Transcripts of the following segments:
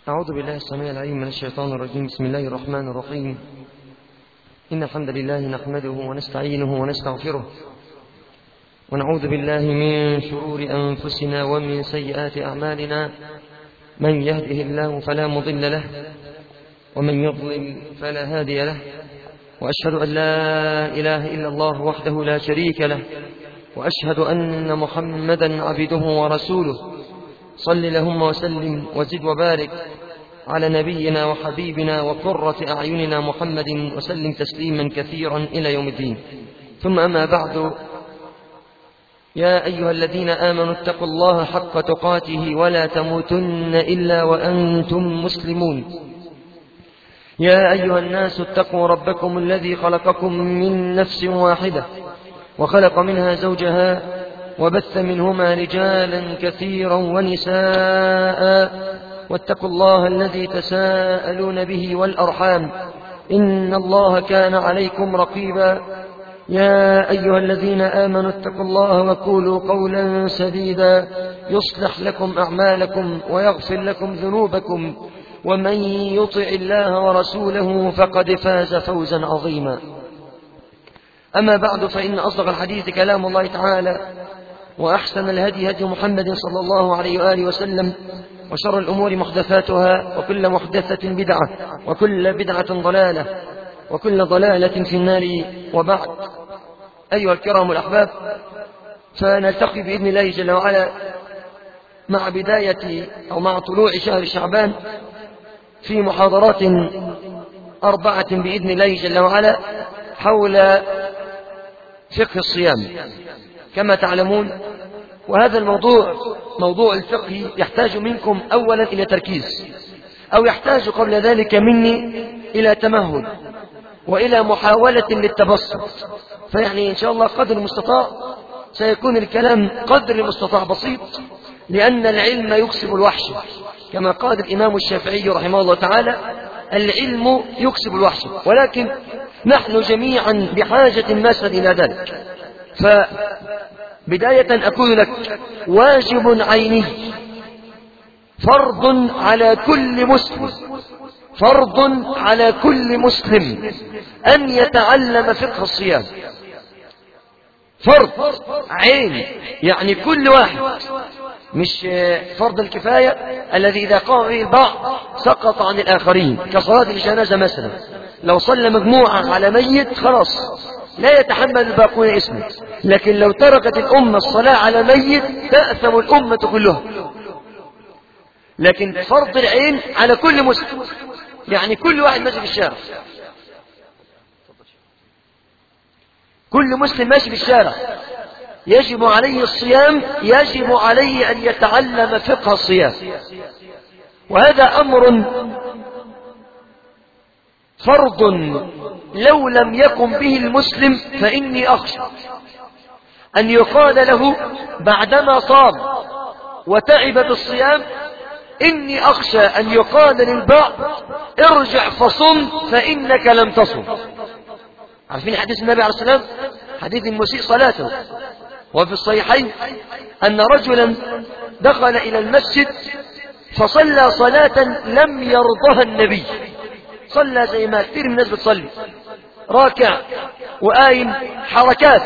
أعوذ بالله السميع العليم من الشيطان الرجيم. بسم الله الرحمن الرحيم. إن الحمد لله نحمده ونستعينه ونستغفره، ونعوذ بالله من شرور أنفسنا ومن سيئات أعمالنا. من يهده الله فلا مضل له، ومن يضلل فلا هادي له، وأشهد أن لا إله إلا الله وحده لا شريك له، وأشهد أن محمدا عبده ورسوله. صل لهم وسلم وزد وبارك على نبينا وحبيبنا وقرة أعيننا محمد، وسلم تسليما كثيرا إلى يوم الدين. ثم أما بعد، يا أيها الذين آمنوا اتقوا الله حق تقاته ولا تموتن إلا وأنتم مسلمون. يا أيها الناس اتقوا ربكم الذي خلقكم من نفس واحدة، وخلق منها زوجها، وبث منهما رجالا كثيرا ونساء، واتقوا الله الذي تساءلون به والأرحام، إن الله كان عليكم رقيبا. يا أيها الذين آمنوا اتقوا الله وقولوا قولا سديدا يصلح لكم أعمالكم ويغفر لكم ذنوبكم، ومن يطع الله ورسوله فقد فاز فوزا عظيما. أما بعد، فإن أصدق الحديث كلام الله تعالى، وأحسن الهدي هدي محمد صلى الله عليه وآله وسلم، وشر الأمور محدثاتها، وكل محدثة بدعة، وكل بدعة ضلالة، وكل ضلالة في النار. وبعد، أيها الكرام الأحباب، فنلتقي بإذن الله جل وعلا مع بداية أو مع طلوع شهر شعبان في محاضرات 4 بإذن الله جل وعلا حول فقه الصيام. كما تعلمون، وهذا الموضوع موضوع الفقه يحتاج منكم أولا إلى تركيز، أو يحتاج قبل ذلك مني إلى تمهل وإلى محاولة للتبسط. فيعني إن شاء الله قدر المستطاع سيكون الكلام قدر المستطاع بسيط، لأن العلم يكسب الوحش، كما قال الإمام الشافعي رحمه الله تعالى: العلم يكسب الوحش. ولكن نحن جميعا بحاجة ماسة إلى ذلك. فبداية أقول لك: واجب عيني، فرض على كل مسلم، فرض على كل مسلم أن يتعلم فقه الصيام. فرض عين، يعني كل واحد، مش فرض الكفاية الذي إذا قام به البعض سقط عن الآخرين، كصلاة الجنازة مثلا. لو صلى مجموعة على ميت خلاص لا يتحمل الباقون اسمه، لكن لو تركت الأمة الصلاة على ميت تأثم الأمة كلها. لكن فرض العين على كل مسلم، يعني كل واحد ماشي في الشارع، كل مسلم ماشي في الشارع يجب عليه الصيام، يجب عليه أن يتعلم فقه الصيام. وهذا أمر فرض لو لم يقم به المسلم فإني أخشى أن يقال له بعدما صام وتعب بالصيام، إني أخشى أن يقال للبعض: ارجع فصم فإنك لم تصم. عارفين حديث النبي عليه الصلاة والسلام، حديث المسيء صلاته، وفي الصحيحين أن رجلا دخل إلى المسجد فصلى صلاة لم يرضها النبي. صلى زي ما كثير من الناس بتصلي، راكع وآيم، حركات.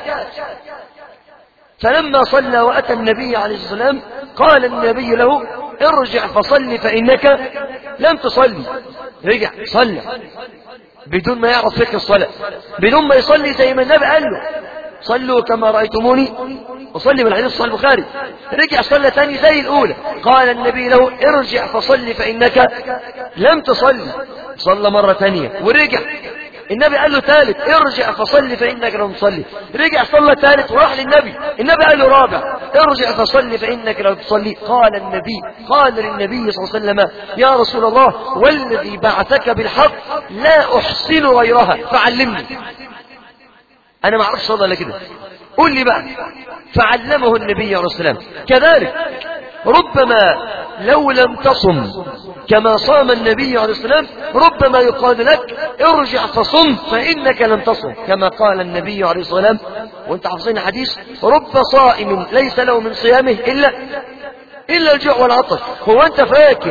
فلما صلى وأتى النبي عليه الصلاة والسلام قال النبي له: ارجع فصل فإنك لم تصلي. رجع صلى بدون ما يعرف فقه الصلاة، بدون ما يصلي زي ما النبي قال له: صلوا كما رأيتموني أصلي، من حديث صحيح البخاري. رجع صلى ثاني زي الأولى، قال النبي له: ارجع فصل فإنك لم تصلي. صلى مرة ثانية ورجع، النبي قال له ثالث: ارجع فصل فإنك لم تصلي. رجع صلى ثالث وراح للنبي، النبي قال له رابع: ارجع فصل فإنك لم تصلي. قال للنبي صلى الله عليه وسلم: يا رسول الله، والذي بعثك بالحق لا أحسن غيرها فعلمني. أنا ما أعرفش صلى كده، قل لي بقى. فعلمه النبي عليه الصلاة والسلام. كذلك ربما لو لم تصم كما صام النبي عليه الصلاة والسلام، ربما يقال لك: ارجع فصم فإنك لم تصم، كما قال النبي عليه الصلاة والسلام. وانت حافظين حديث: رب صائم ليس له من صيامه إلا الجوع والعطش. هو انت فاكر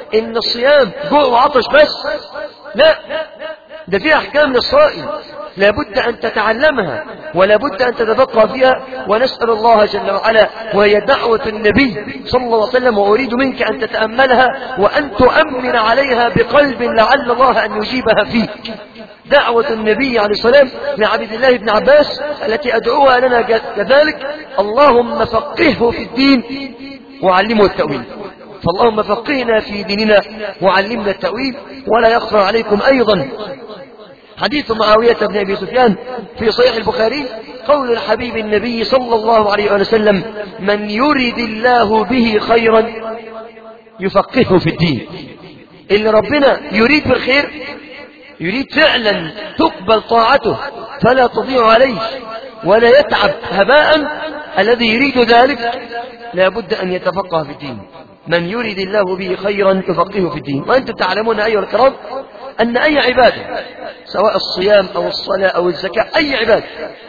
إن الصيام جوع وعطش بس، لا، ده فيه أحكام للصائم لابد أن تتعلمها ولابد أن تتفقه فيها، ونسأل الله جل وعلا، وهي دعوة النبي صلى الله عليه وسلم، وأريد منك أن تتأملها وأن تؤمن عليها بقلب لعل الله أن يجيبها فيك. دعوة النبي عليه السلام لعبد الله بن عباس التي أدعوها لنا كذلك: اللهم فقهه في الدين وعلمه التأويل. فاللهم فقهنا في ديننا وعلمنا التأويل. ولا يخفى عليكم أيضا حديث معاوية بن أبي سفيان في صحيح البخاري، قول الحبيب النبي صلى الله عليه وسلم: من يرد الله به خيرا يفقهه في الدين. اللي ربنا يريد بالخير، يريد فعلا تقبل طاعته فلا تضيع عليه ولا يتعب هباء، الذي يريد ذلك لابد أن يتفقه في الدين. من يريد الله به خيرا يفقهه في الدين. وأنتم تعلمون أيها الكرام أن أي عبادة، سواء الصيام أو الصلاة أو الزكاة، أي عبادة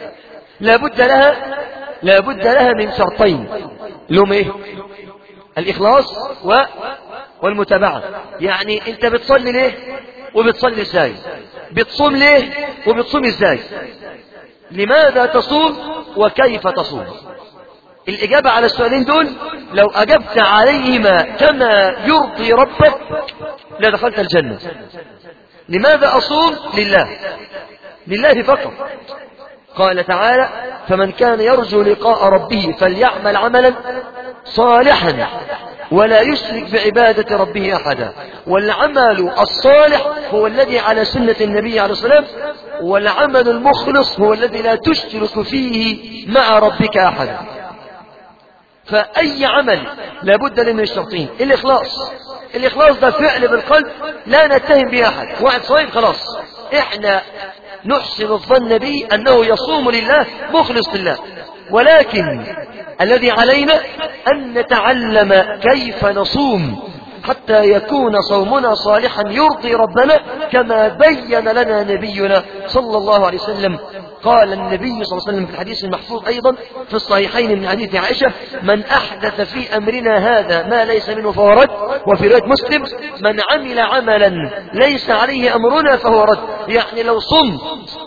لابد لها من شرطين، لهم إيه؟ الإخلاص والمتابعة. يعني أنت بتصلي ليه وبتصلي إزاي؟ بتصوم ليه وبتصوم إزاي؟ لماذا تصوم وكيف تصوم؟ الإجابة على السؤالين دول لو أجبت عليهما كما يرضي ربك لدخلت الجنة. لماذا أصوم؟ لله فقط. قال تعالى: فمن كان يرجو لقاء ربه فليعمل عملا صالحا ولا يشرك بعبادة ربه أحدا. والعمل الصالح هو الذي على سنة النبي عليه الصلاة والسلام، والعمل المخلص هو الذي لا تشرك فيه مع ربك أحدا. فأي عمل لابد له من الشرطين. الإخلاص ده فعل بالقلب لا نتهم به أحد. واحد صايم خلاص إحنا نحسن الظن به أنه يصوم لله مخلص لله، ولكن الذي علينا أن نتعلم كيف نصوم حتى يكون صومنا صالحا يرضي ربنا كما بين لنا نبينا صلى الله عليه وسلم. قال النبي صلى الله عليه وسلم في الحديث المحفوظ أيضا في الصحيحين من حديث عائشة: من أحدث في أمرنا هذا ما ليس منه فهو رد. وفي رواية مسلم: من عمل عملا ليس عليه أمرنا فهو رد. يعني لو صمت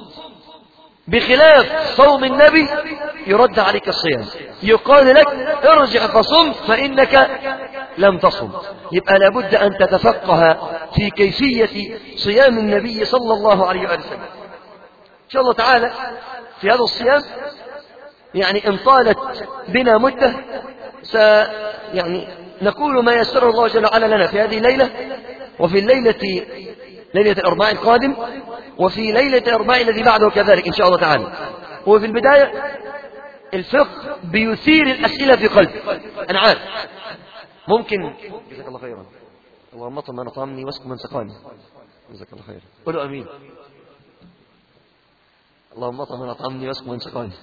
بخلاف صوم النبي يرد عليك الصيام، يقال لك ارجع فصم فإنك لم تصم. يبقى لابد أن تتفقه في كيفية صيام النبي صلى الله عليه وسلم. إن شاء الله تعالى في هذا الصيام يعني إن طالت بنا مدة يعني نقول ما يسر الله جل وعلا لنا في هذه الليلة، وفي ليلة الأربعاء القادم، وفي ليلة الأربعاء الذي بعده كذلك إن شاء الله تعالى. وفي البداية الفقه بيثير الأسئلة في قلبي. أنا عارف ممكن. جزاك الله خيرا. اللهم اطعم من أطعمني واسق من سقاني. جزاك الله خيرا. قولوا أمين. اللهم اطعم من أطعمني واسق من سقاني.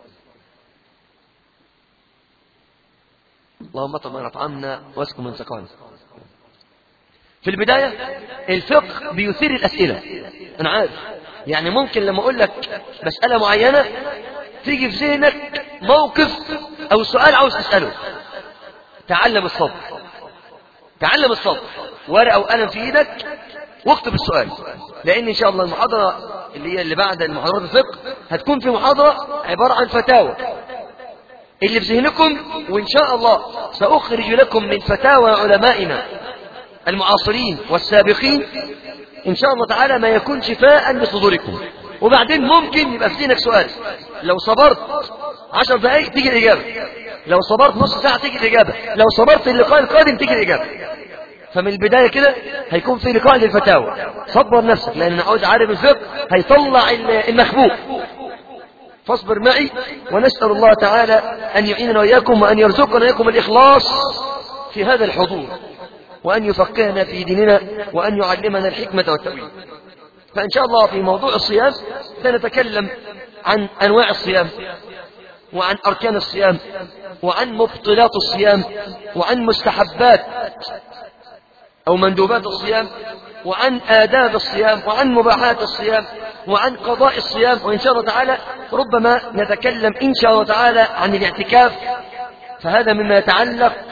اللهم اطعم من أطعمنا واسق من سقاني. في البداية الفقه بيثير الأسئلة. أنا عارف يعني ممكن لما أقول لك مسألة معينة تيجي في ذهنك موقف أو سؤال عاوز تسأله. تعلم الصبر، ورقة وقلم في إيدك واكتب السؤال، لأن إن شاء الله المحاضرة اللي بعد المحاضرات الفقه هتكون في محاضرة عبارة عن فتاوى اللي في ذهنكم، وإن شاء الله سأخرج لكم من فتاوى علمائنا المعاصرين والسابقين إن شاء الله تعالى ما يكون شفاء لصدوركم. وبعدين ممكن يبقى في ذهنك سؤال، لو صبرت 10 دقائق تيجي الإجابة، لو صبرت نص ساعة تيجي الإجابة، لو صبرت اللقاء القادم تيجي الإجابة. فمن البداية كده هيكون في لقاء للفتاوى. صبر نفسك، لأن نعود عارف الفقه هيطلع المخبوء. فاصبر معي، ونسأل الله تعالى أن يعيننا وإياكم وأن يرزقنا وإياكم الإخلاص في هذا الحضور، وأن يفقهنا في ديننا، وأن يعلمنا الحكمة والتأويل. فإن شاء الله في موضوع الصيام سنتكلم عن أنواع الصيام، وعن أركان الصيام، وعن مبطلات الصيام، وعن مستحبات أو مندوبات الصيام، وعن آداب الصيام، وعن مباحات الصيام، وعن قضاء الصيام. وإن شاء الله تعالى ربما نتكلم إن شاء الله تعالى عن الاعتكاف، فهذا مما يتعلق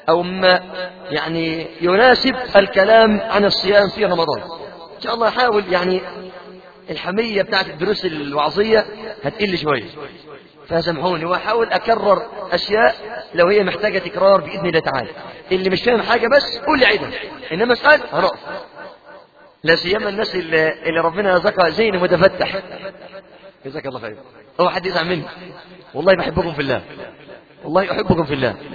أو ما يعني يناسب الكلام عن الصيام في رمضان. إن شاء الله أحاول يعني الحمية بتاعت الدروس الوعظية هتقل شوية، فسامحوني، وأحاول أكرر أشياء لو هي محتاجة تكرار بإذن الله تعالى. اللي مش فاهم حاجة بس قول لي عيدها، إنما اسأل هنقف، لا سيما الناس اللي ربنا رزقها ذهن متفتح. جزاك الله خير. هو حد يزعل مني؟ والله بحبكم في الله، والله أحبكم في الله.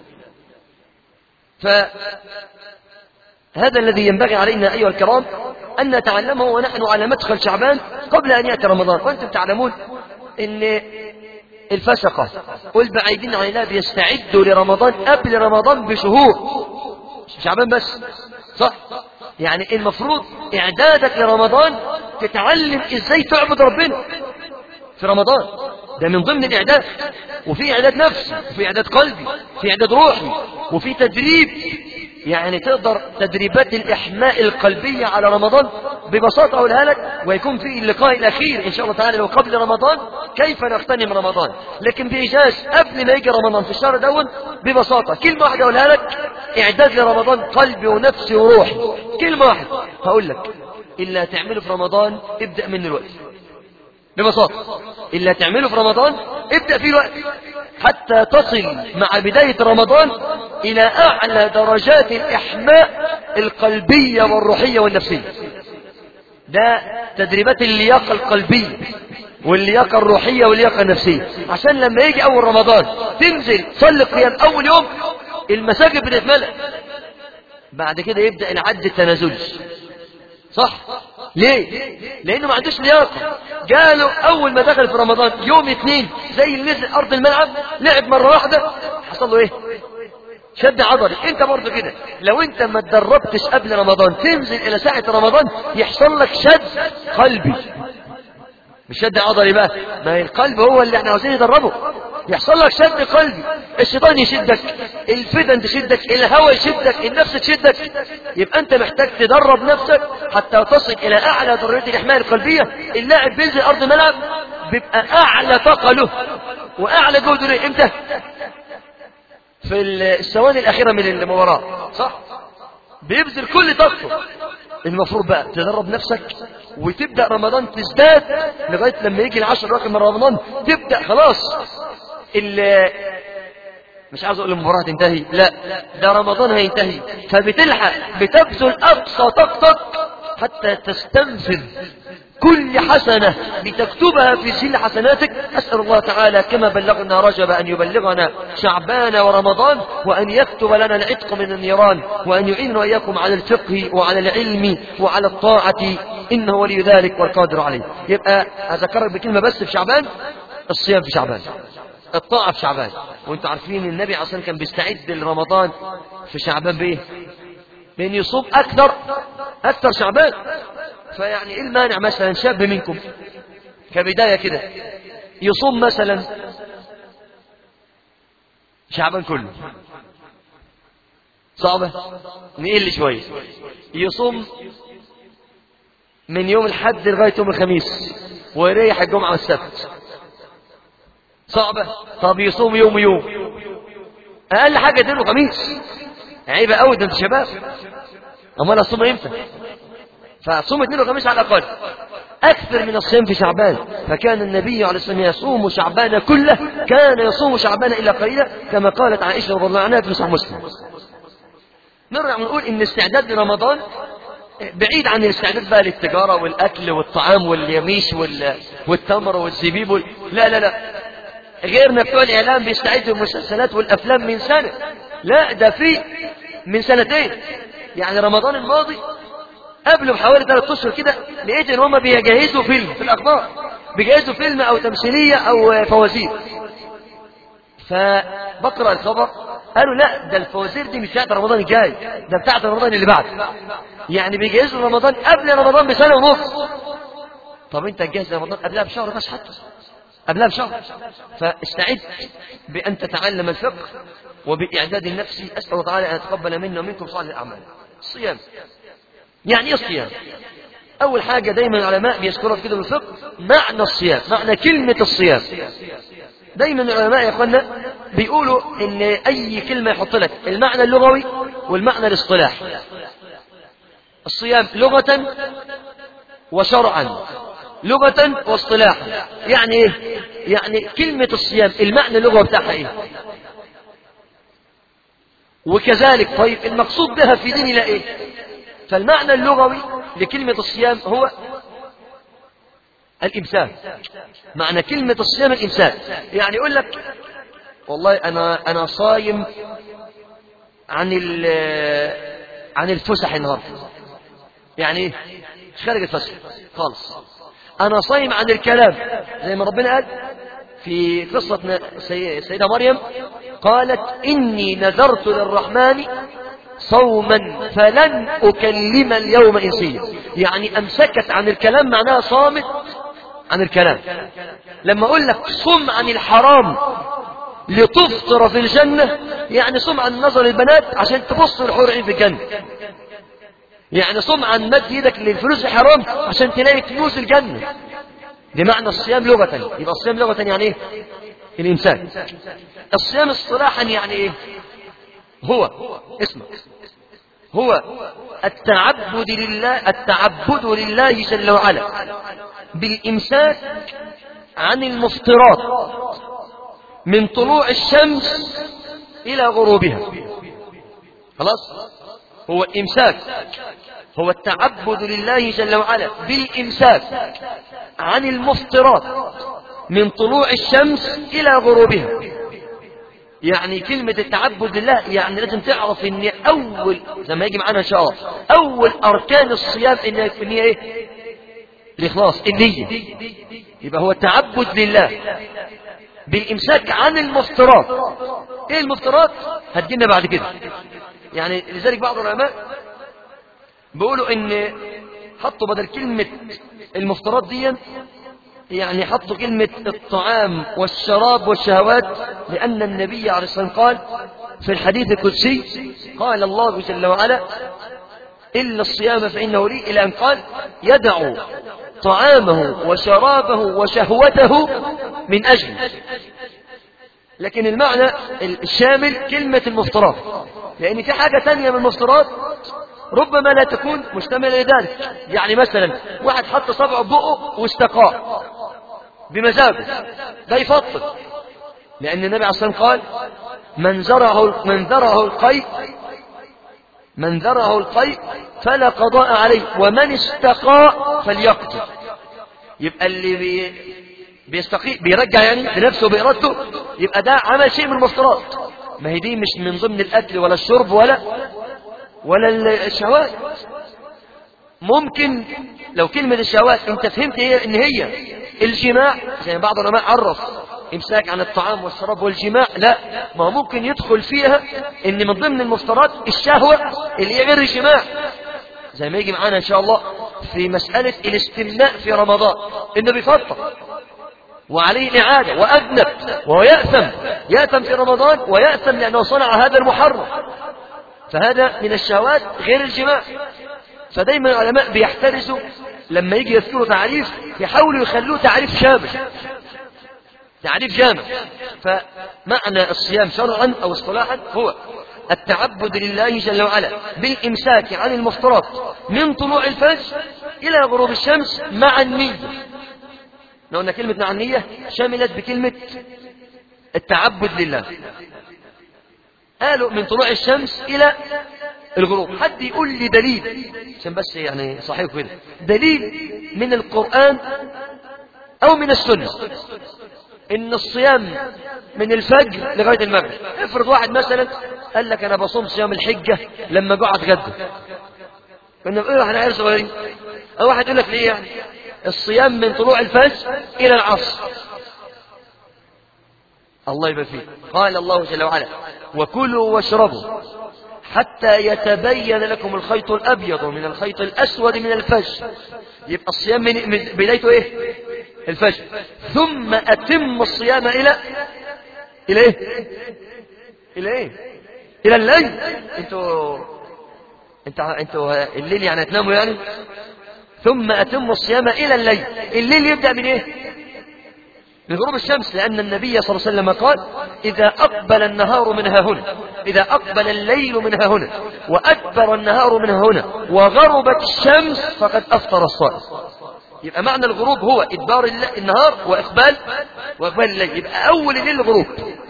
فهذا الذي ينبغي علينا أيها الكرام أن نتعلمه ونحن على مدخل شعبان قبل أن يأتي رمضان. وأنتم تعلمون أن الفسقة والبعيدين عن الله بيستعدوا لرمضان قبل رمضان بشهور، شعبان بس، صح؟ يعني المفروض إعدادك لرمضان تتعلم إزاي تعبد ربنا في رمضان، ده من ضمن الإعداد. وفي إعداد نفسي، وفي إعداد قلبي، وفي إعداد روحي، وفي تدريب. يعني تقدر تدريبات الإحماء القلبية على رمضان ببساطة أقولها لك، ويكون في اللقاء الأخير إن شاء الله تعالى لو قبل رمضان كيف نغتنم رمضان، لكن بإيجاز قبل ما يجي رمضان في الشهر دون ببساطة كلمة واحدة أقولها لك، إعداد لرمضان قلبي ونفسي وروحي. كلمة واحدة هقول لك، إلا تعمله في رمضان ابدأ من الوقت ببساطة، إلا تعمله في رمضان ابدأ فيه الوقت حتى تصل مع بداية رمضان إلى أعلى درجات الإحماء القلبية والروحية والنفسية. ده تدريبات اللياقة القلبية واللياقة الروحية واللياقة النفسية، عشان لما يجي أول رمضان تنزل تصلي قيام أول يوم المساجد بتتملأ، بعد كده يبدأ العد التنازلي، صح؟ ليه؟ لأنه ما عندوش لياقة. جاله أول ما دخل في رمضان يوم اثنين زي اللي نزل أرض الملعب لعب مرة واحدة حصل له إيه؟ شد عضلي. أنت برضه كده، لو أنت ما تدربتش قبل رمضان تنزل إلى ساعة رمضان يحصل لك شد قلبي، مش شد عضلي بقى، ما القلب هو اللي احنا عاوزين ندربه. يحصل لك شد قلبي، الشيطان يشدك، الفتن تشدك، الهوى يشدك، النفس تشدك. يبقى انت محتاج تدرب نفسك حتى تصل الى اعلى درجات الاحماء القلبيه. اللاعب بينزل ارض الملعب بيبقى اعلى طاقه له واعلى جهد له امتى؟ في الثواني الاخيره من المباراه، صح؟ بيبذل كل طاقته. المفروض بقى تدرب نفسك وتبدأ رمضان تزداد لغاية لما يجي العشر الأواخر من رمضان تبدأ خلاص مش عاوز أقول المباراة تنتهي، لا، ده رمضان هينتهي، فبتلحق بتبذل أقصى طاقتك حتى تستنفذ كل حسنة لتكتبها في سجل حسناتك. أسأل الله تعالى كما بلغنا رجب أن يبلغنا شعبان ورمضان، وأن يكتب لنا العتق من النيران، وأن يعيننا وإياكم على الفقه وعلى العلم وعلى الطاعة، إنه ولي ذلك والقادر عليه. يبقى أذكرك بكلمة بس في شعبان: الصيام في شعبان، الطاعة في شعبان. وانتم عارفين النبي عليه الصلاة والسلام كان بيستعد لرمضان في شعبان بإيه؟ بأن يصوم أكثر شعبان. فيعني إيه المانع مثلا شاب منكم كبداية كده يصوم مثلا شعبان كله؟ صعبة؟ نقل شوية، يصوم من يوم الحد لغاية يوم الخميس ويريح الجمعة والسبت. صعبة؟ طب يصوم يوم أقل حاجة اثنين وخميس، عيبة أوي، ده انت شباب، أمال أصوم إمتى؟ فصوم اثنين وخميس على الأقل، أكثر من الصيام في شعبان. فكان النبي عليه الصلاة والسلام يصوم شعبان كله، كان يصوم شعبان إلا قليلا، كما قالت عائشة رضي الله عنها في صحيح مسلم. نرجع ونقول إن الاستعداد لرمضان بعيد عن الاستعداد بقى للتجارة والأكل والطعام واليميش والتمر والزبيب لا غيرنا بتوع الإعلام بيستعدوا المسلسلات والأفلام من سنة، لا ده في من سنتين. يعني رمضان الماضي قبله بحوالي 3 أشهر كده لقيت ان هم بيجهزوا فيلم في الأخبار، بيجهزوا فيلم أو تمثيلية أو فوازير. فبقرأ الخبر قالوا لا، ده الفوازير دي مش بتاعت رمضان الجاي، ده بتاعت رمضان اللي بعد. يعني بيجهزوا رمضان قبل رمضان بسنة ونص. طب انت تجهز رمضان قبلها بشهر بس، حتى قبلها بشهر. فاستعد بأن تتعلم الفقه وبإعداد النفس. أسأل الله تعالى أن يتقبل منا ومنكم صالح الأعمال. الصيام يعني ايه الصيام؟ أول حاجة دايما العلماء بيذكروا كده بالفقه معنى الصيام، معنى كلمة الصيام. دايما العلماء يا اخوانا بيقولوا ان اي كلمة يحط لك المعنى اللغوي والمعنى الاصطلاحي. الصيام لغة وشرعا، لغة واصطلاحا. يعني ايه؟ يعني كلمة الصيام المعنى اللغوي بتاعها ايه؟ وكذلك طيب المقصود بها في ديننا ايه؟ فالمعنى اللغوي لكلمة الصيام هو الإمساك. معنى كلمة الصيام الإمساك، يعني يقول لك والله أنا صايم عن الفسح النهارده. يعني ايه؟ مش خارج الفسح خالص. أنا صايم عن الكلام، زي ما ربنا قال في قصة سيدة مريم، قالت إني نذرت للرحمن صوما فلن أكلم اليوم إنسيا. يعني أمسكت عن الكلام، معناها صامت عن الكلام. لما أقول لك صم عن الحرام لتفطر في الجنة، يعني صم عن نظر البنات عشان تبص للحور العين في الجنة. يعني صم عن مد يدك للفلوس الحرام عشان تلاقي فلوس الجنة. دي معنى الصيام لغة. يبقى الصيام لغة يعني ايه؟ الإمساك. الصيام اصطلاحا يعني ايه؟ هو اسمه هو التعبد لله جل وعلا بالإمساك عن المفطرات من طلوع الشمس إلى غروبها. خلاص؟ هو الإمساك، هو التعبد لله جل وعلا بالإمساك عن المفطرات من طلوع الشمس إلى غروبها. يعني كلمة التعبد لله يعني لازم تعرف ان اول، زي ما يجي معانا ان شاء الله، اول اركان الصيام ان هي ايه؟ الاخلاص، النية. يبقى هو التعبد لله بالامساك عن المفطرات. ايه المفطرات؟ هتجينا بعد كده. يعني لذلك بعض العلماء بيقولوا ان حطوا بدل كلمة المفطرات دي، يعني حطوا كلمة الطعام والشراب والشهوات، لأن النبي عليه الصلاة والسلام قال في الحديث القدسي، قال الله جل وعلا إلا الصيام فإنه لي، إلى أن قال يدع طعامه وشرابه وشهوته من أجل. لكن المعنى الشامل كلمة المفطرات، لأن في حاجة تانية من المفطرات ربما لا تكون مشتملة لذلك. يعني مثلا واحد حط صبعه بقه واستقاء بمزاجه، ده يفطر، لأن النبي عليه الصلاة والسلام قال من ذرعه القيء فلا قضاء عليه ومن استقاء فليقضي. يبقى اللي بيستقي بيرجع يعني بنفسه بإرادته، يبقى ده عمل شيء من المفطرات. ما هي دي مش من ضمن الأكل ولا الشرب ولا الشهوات. ممكن لو كلمة الشهوات انت فهمت هي ان هي الجماع، زي بعض العلماء عرف امساك عن الطعام والشراب والجماع، لا، ما ممكن يدخل فيها ان من ضمن المفطرات الشهوة اللي هي غير الجماع، زي ما يجي معانا ان شاء الله في مسألة الاستمناء في رمضان، انه بيفطر وعليه إعادة وأذنب وهو يأثم في رمضان، ويأثم لأنه صنع هذا المحرم، فهذا من الشهوات غير الجماع. فدايما العلماء بيحترسوا لما يجي يذكروا تعريف يحاولوا يخلوه تعريف شامل، تعريف جامع. فمعنى الصيام شرعا أو اصطلاحا هو التعبد لله جل وعلا بالإمساك عن المفطرات من طلوع الفجر إلى غروب الشمس مع النية. لو أن كلمة مع النية شملت بكلمة التعبد لله. قالوا من طلوع الشمس إلى الغروب. حد يقول لي دليل عشان بس يعني صحيح كده، دليل من القرآن أو من السنة إن الصيام من الفجر لغاية المغرب. افرض واحد مثلا قال لك أنا بصوم صيام الحجة لما قعد غدا، كنا بنقول احنا عيال صغيرين. أو واحد يقول لك ليه يعني الصيام من طلوع الفجر إلى العصر. الله يبارك فيك. قال الله جل وعلا وكلوا واشربوا حتى يتبين لكم الخيط الأبيض من الخيط الأسود من الفجر. يبقى الصيام من بدايته إيه؟ الفجر. ثم أتم الصيام إلى إيه؟ إلى إيه؟ إلى الليل. انتوا الليل يعني تناموا يعني. ثم أتم الصيام إلى الليل. الليل يبدأ من إيه؟ من غروب الشمس، لأن النبي صلى الله عليه وسلم قال إذا أقبل النهار من ها هنا، إذا أقبل الليل من ها هنا وأدبر النهار من ها هنا وغربت الشمس فقد أفطر الصائم. يبقى معنى الغروب هو إدبار النهار وإقبال الليل، يبقى أول الليل الغروب.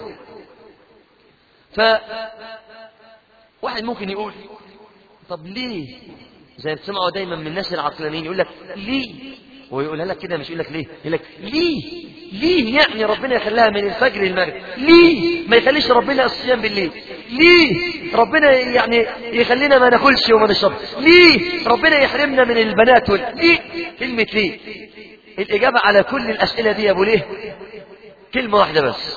فواحد ممكن يقول طب ليه، زي بتسمعوا دايما من الناس العقلانيين يقول لك ليه، ويقولها لك كده، مش يقول لك ليه، يقول لك ليه يعني ربنا يخليها من الفجر للمغرب، ليه ما يخليش ربنا الصيام بالليل، ليه ربنا يعني يخلينا ما ناكلش وما نشربش، ليه ربنا يحرمنا من البنات ليه؟ كلمة ليه، الإجابة على كل الأسئلة دي يا أبو ليه كلمة واحدة بس.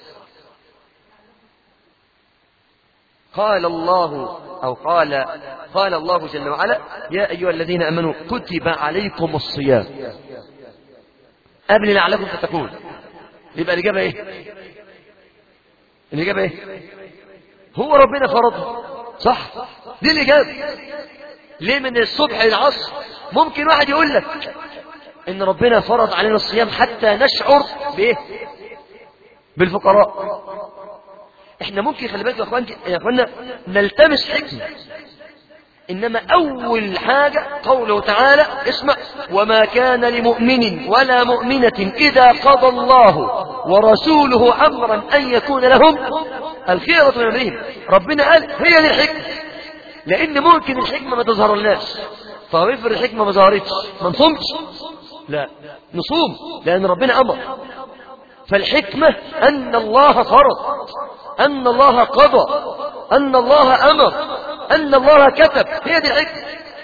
قال الله أو قال الله جل وعلا يا أيها الذين آمنوا كتب عليكم الصيام قبل لعلكم تتقون. يبقى الإجابة إيه؟ الإجابة إيه؟ هو ربنا فرضه، صح؟ دي الإجابة. ليه من الصبح للعصر؟ ممكن واحد يقول لك إن ربنا فرض علينا الصيام حتى نشعر بإيه؟ بالفقراء. احنا ممكن خلي بالك يا اخوانا نلتمس حكمة، انما اول حاجة قوله تعالى اسمع وما كان لمؤمن ولا مؤمنة اذا قضى الله ورسوله امرا ان يكون لهم الخيرة من امرهم. ربنا قال هي دي الحكمة، لان ممكن الحكمة ما تظهر الناس، فافرض الحكمة ما ظهرتش ما نصومش؟ لا نصوم، لان ربنا امر. فالحكمة ان الله فرض، أن الله قضى، أن الله أمر، أن الله كتب، هي دي الحكمة.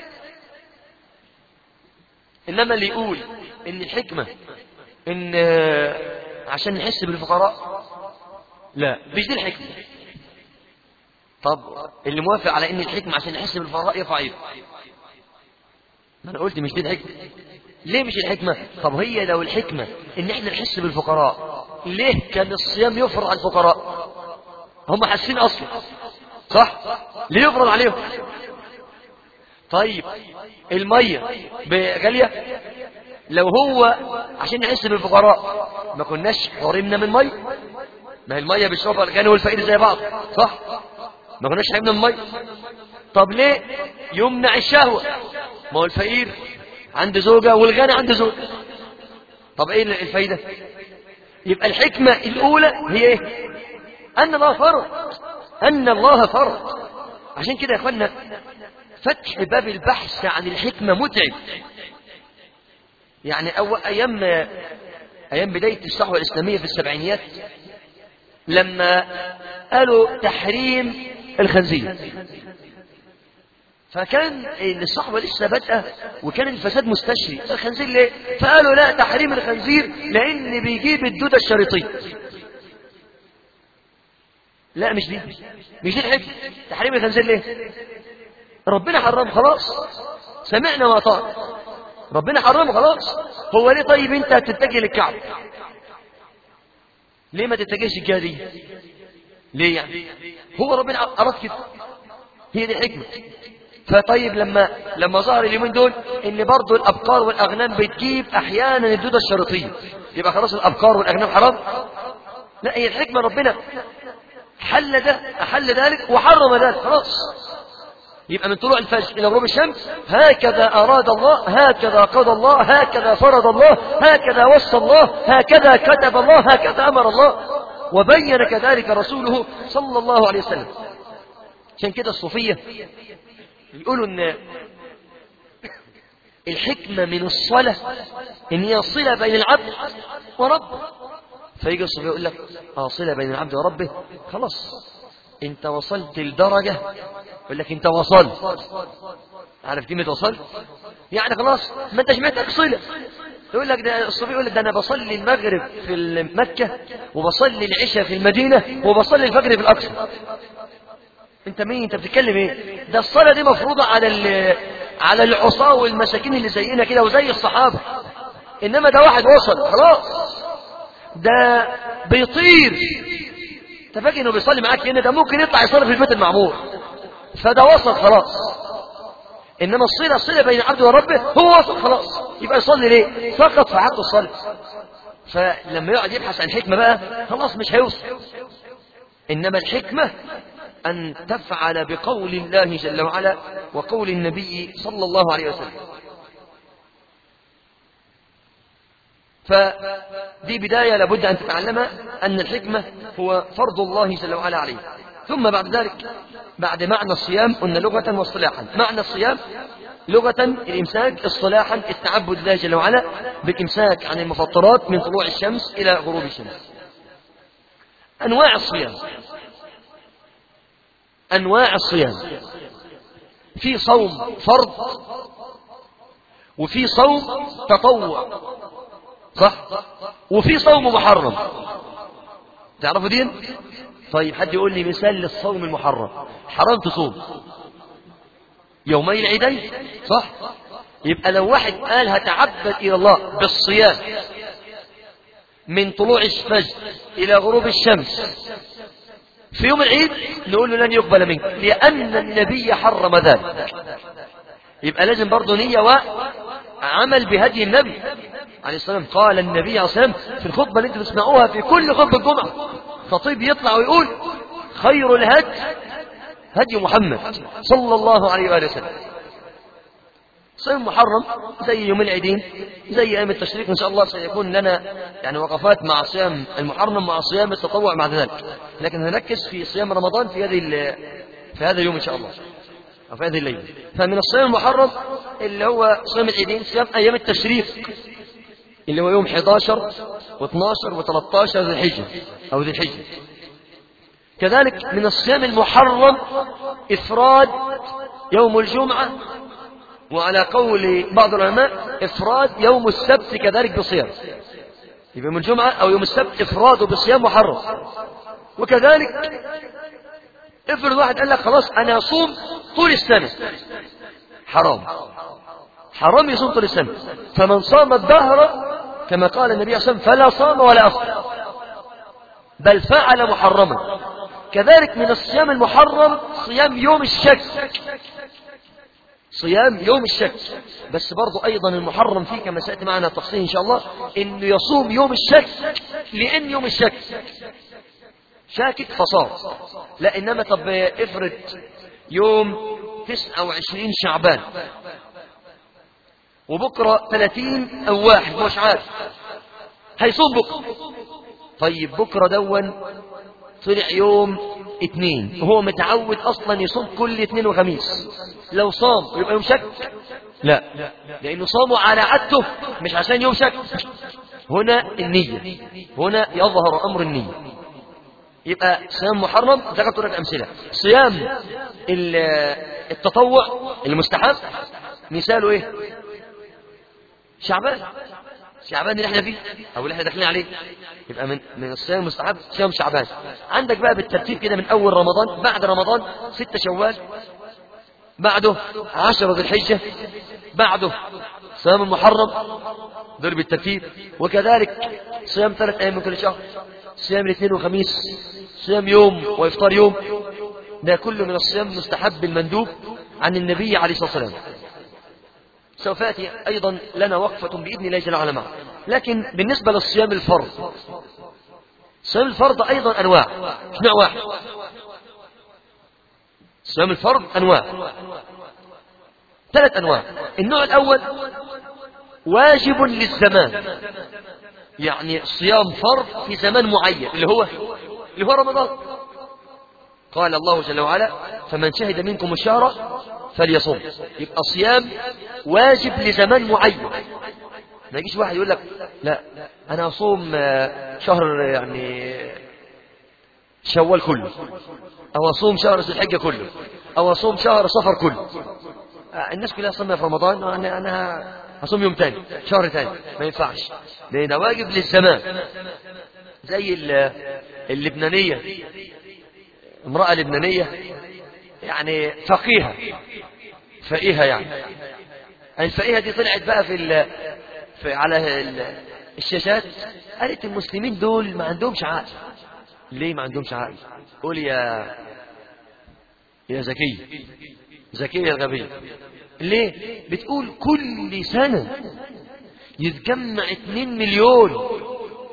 إنما اللي يقول إن الحكمة إن عشان نحس بالفقراء، لا مش دي الحكمة. طب اللي موافق على إن الحكمة عشان نحس بالفقراء يرفع ايده. ما أنا قلت مش دي الحكمة. ليه مش الحكمة؟ طب هي لو الحكمة إن إحنا نحس بالفقراء، ليه كان الصيام يفرض على الفقراء؟ هم حاسين أصلا، صح؟ ليه يفرض عليهم؟ طيب المية غالية، لو هو عشان نحس بالفقراء ما كناش حرمنا من مية. ما هي المية بيشربها الغني والفقير زي بعض، صح؟ ما كناش حرمنا من مية. طب ليه يمنع الشهوة؟ ما هو الفقير عنده زوجة والغني عنده زوجة. طب ايه الفايدة؟ يبقى الحكمة الأولى هي ايه؟ أن الله فرض، أن الله فرض. عشان كده يا أخوانا فتح باب البحث عن الحكمة متعب. يعني أيام بداية الصحوة الإسلامية في السبعينيات لما قالوا تحريم الخنزير، فكان الصحوة لسه بادئة وكان الفساد مستشري. الخنزير ليه؟ فقالوا لا تحريم الخنزير لأن بيجيب الدودة الشريطية. لا مش دي الحكمة. تحريم الخنزير ليه؟ ربنا حرم خلاص، سمعنا وأطعنا، ربنا حرم خلاص. هو ليه طيب انت تتجه للكعبة؟ ليه ما تتجهش الجهة دي؟ ليه يعني؟ هو ربنا أراد كده، هي دي الحكمة. فطيب لما ظهر اليومين دول ان برضو الابقار والاغنام بتجيب احيانا الدودة الشريطية، يبقى خلاص الابقار والاغنام حرام؟ لا، هي الحكمة ربنا أحل ذلك وحرم ذلك خلاص. يبقى من طلوع الفجر إلى غروب الشمس هكذا أراد الله، هكذا قضى الله، هكذا فرض الله، هكذا وصى الله، هكذا كتب الله، هكذا أمر الله، وبين كذلك رسوله صلى الله عليه وسلم. عشان كده الصوفية يقولوا إن الحكمة من الصلاة إن هي صلة بين العبد وربه. فيجي الصوفي يقول لك صلة بين العبد وربه، خلاص انت وصلت لدرجة، يقول لك انت وصلت. عارف كلمة وصلت؟ يعني خلاص ما انتش محتاج صلة. يقول لك ده الصوفي يقول لك ده انا بصلي المغرب في مكة وبصلي العشاء في المدينة وبصلي الفجر في الأقصى. انت مين؟ انت بتتكلم ايه؟ ده الصلاة دي مفروضة على العصاة والمساكين اللي زينا كده وزي الصحابة. انما ده واحد وصل خلاص، ده بيطير. انت فاكر انه بيصلي معاك هنا؟ ده ممكن يطلع يصلي في البيت المعمور. فده وصل خلاص. انما الصلة بين العبد وربه، هو وصل خلاص، يبقى يصلي ليه؟ سقط في حق الصلاة. فلما يقعد يبحث عن حكمة بقى خلاص مش هيوصل. إنما الحكمة أن تفعل بقول الله جل وعلا وقول النبي صلى الله عليه وسلم. فدي بداية لابد أن تتعلمها، أن الحكمة هو فرض الله جل وعلا عليه. ثم بعد ذلك، بعد معنى الصيام قلنا لغة واصطلاحا. معنى الصيام لغة الإمساك، اصطلاحا التعبد لله جل وعلا بالإمساك عن المفطرات من طلوع الشمس إلى غروب الشمس. أنواع الصيام، أنواع الصيام، في صوم فرض وفي صوم تطوع، صح؟ وفي صوم محرم. تعرفوا دين؟ طيب حد يقول لي مثال للصوم المحرم. حرام تصوم يومي العيدين، صح؟ يبقى لو واحد قال هتعبد إلى الله بالصيام من طلوع الفجر إلى غروب الشمس في يوم العيد، نقول له لن يقبل منك، لأن النبي حرم ذلك. يبقى لازم برضه نية وعمل بهدي النبي عليه الصلاة والسلام. قال النبي عليه الصلاة والسلام في الخطبة اللي انتم تسمعوها في كل خطبة الجمعة، خطيب يطلع ويقول خير الهدي هدي محمد صلى الله عليه وآله وسلم. صيام محرم زي يوم العيدين، زي أيام التشريق، إن شاء الله سيكون لنا يعني وقفات مع صيام المحرم مع صيام التطوع بعد ذلك، لكن هنركز في صيام رمضان في هذا اليوم إن شاء الله، أو في هذه الليلة. فمن الصيام المحرم اللي هو صيام العيدين، صيام أيام التشريق اللي هو يوم 11 و12 و13 ذي الحجة أو ذي الحجة. كذلك من الصيام المحرم إفراد يوم الجمعة، وعلى قول بعض العلماء إفراد يوم السبت كذلك بصيام. يبقى يوم الجمعة أو يوم السبت إفراده بصيام محرم. وكذلك افرض واحد قال لك خلاص أنا أصوم طول السنة، حرام يصوم طول السنة. فمن صام الدهر كما قال النبي صلى الله عليه وسلم فلا صام ولا أفطر، بل فعل محرما. كذلك من الصيام المحرم صيام يوم الشك، صيام يوم الشك. بس برضو أيضا المحرم فيه كما سأتي معنا تفصيل إن شاء الله، إنه يصوم يوم الشك، لأن يوم الشك شاكك فصار. لا إنما طب افرض يوم 29 شعبان وبكرة 30 أو 1 مش عارف، هيصوم بكرة. طيب بكرة دون طلع يوم 2 وهو متعود أصلا يصوم كل 2 وخميس، لو صام يبقى يوم شك؟ لا، لأنه صاموا على عادته مش عشان يوم شك. هنا النية، هنا يظهر أمر النية. يبقى صيام محرم ذكرت لك أمثلة. صيام التطوع المستحب مثاله إيه؟ شعبان اللي احنا فيه أو اللي احنا داخلين عليه. يبقى من الصيام المستحب صيام شعبان. عندك بقى بالترتيب كده من أول رمضان، بعد رمضان 6 شوال، بعده 10 ذي الحجة، بعده صيام المحرم، دول بالترتيب. وكذلك صيام 3 أيام من كل شهر، صيام الاثنين وخميس، صيام يوم وإفطار يوم. ده كله من الصيام المستحب المندوب عن النبي عليه الصلاة والسلام. سوف يأتي أيضا لنا وقفة بإذن الله جل وعلا معه. لكن بالنسبة للصيام الفرض، صيام الفرض أيضا أنواع، مش نوع واحد. صيام الفرض أنواع، 3 أنواع. النوع الأول واجب للزمان، يعني صيام فرض في زمان معين اللي هو رمضان. قال الله جل وعلا فمن شهد منكم الشهر فليصوم. يبقى صيام واجب لزمان معين. ما يجيش واحد يقول لك لا أنا أصوم شهر يعني شوال كله، أو أصوم شهر ذي الحجة كله، أو أصوم شهر صفر كله. الناس كلها صومها في رمضان، أنا أصوم يوم تاني شهر تاني. ما ينفعش، لأن واجب للزمان. زي اللبنانية، امرأة لبنانية يعني فقيهة يعني. الفقيهة دي طلعت بقى على الشاشات، قالت المسلمين دول ما عندهمش عقل. ليه ما عندهمش عقل؟ قول يا زكية الغبية. ليه؟ بتقول كل سنة يتجمع 2 مليون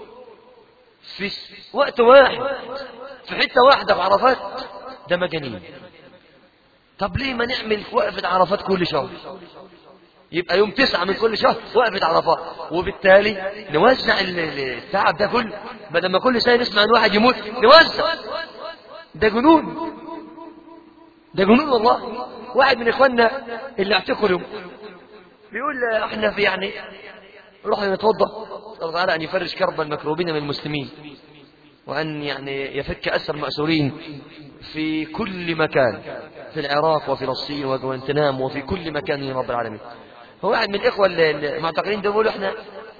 في وقت واحد في حتة واحدة في عرفات، ده مجانين. طب ليه ما نعمل وقفة عرفات كل شهر؟ يبقى يوم 9 من كل شهر وقفة عرفات، وبالتالي نوزع التعب ده كله، بدل ما كل سنة نسمع ان واحد يموت نوزع. ده جنون، ده جنون والله. واحد من اخواننا اللي اعتقوا اليوم بيقول احنا في يعني رحنا نتوضا، الله تعالى ان يفرج كرب المكروبين من المسلمين، وان يعني يفك اسر المأسورين في كل مكان، في العراق وفلسطين وجوانتنام وفي كل مكان يا رب العالمين. فواحد من الاخوه المعتقلين دول بيقولوا احنا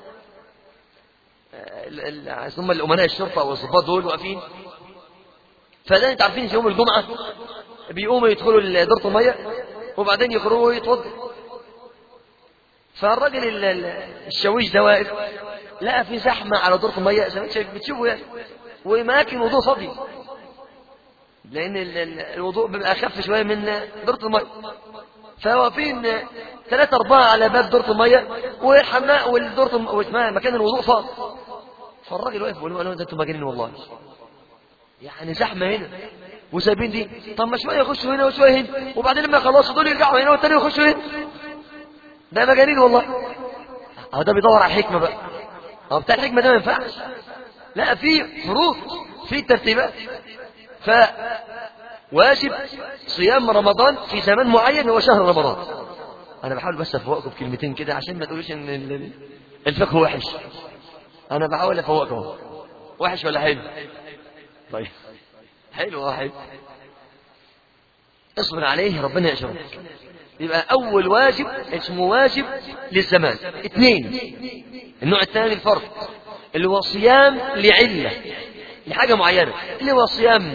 ثم الامناء الشرطه والضباط دول واقفين، فده انت عارفين في يوم الجمعه بيقوموا يدخلوا دورة الميه وبعدين يخرجوا يتوضوا. فالراجل الشويش ده واقف لقى في زحمه على دورة الميه زي ما انت بتشوفوا يعني، واماكن وضوء فاضيه، لان الوضوء بيبقى اخف شويه من دورة الميه. فواقفين 3 4 على باب دورة الميه والحمام والدورة واسمها مكان الوضوء فاضي. فالراجل واقف بيقول له ده انتوا مجانين والله، يعني زحمه هنا وسايبين دي، طب ما شويه يخشوا هنا وشويه هنا، وبعدين لما يخلصوا دول يرجعوا هنا والتاني يخشوا هنا. ده مجانين والله. اهو ده بيدور على الحكمه بقى. اهو بتاع الحكمه ده ما ينفعش، لا في فروض، في ترتيبات. فواجب صيام رمضان في زمان معين هو شهر رمضان. انا بحاول بس افوقكم بكلمتين كده عشان ما تقولوش ان الفقه وحش. انا بحاول افوقكم. وحش ولا حلو؟ طيب حلو واحد اصبر عليه ربنا يأجرك. يبقى أول واجب اسمه واجب للزمان. 2 النوع الثاني الفرض اللي هو صيام لعلة لحاجة معينة، اللي هو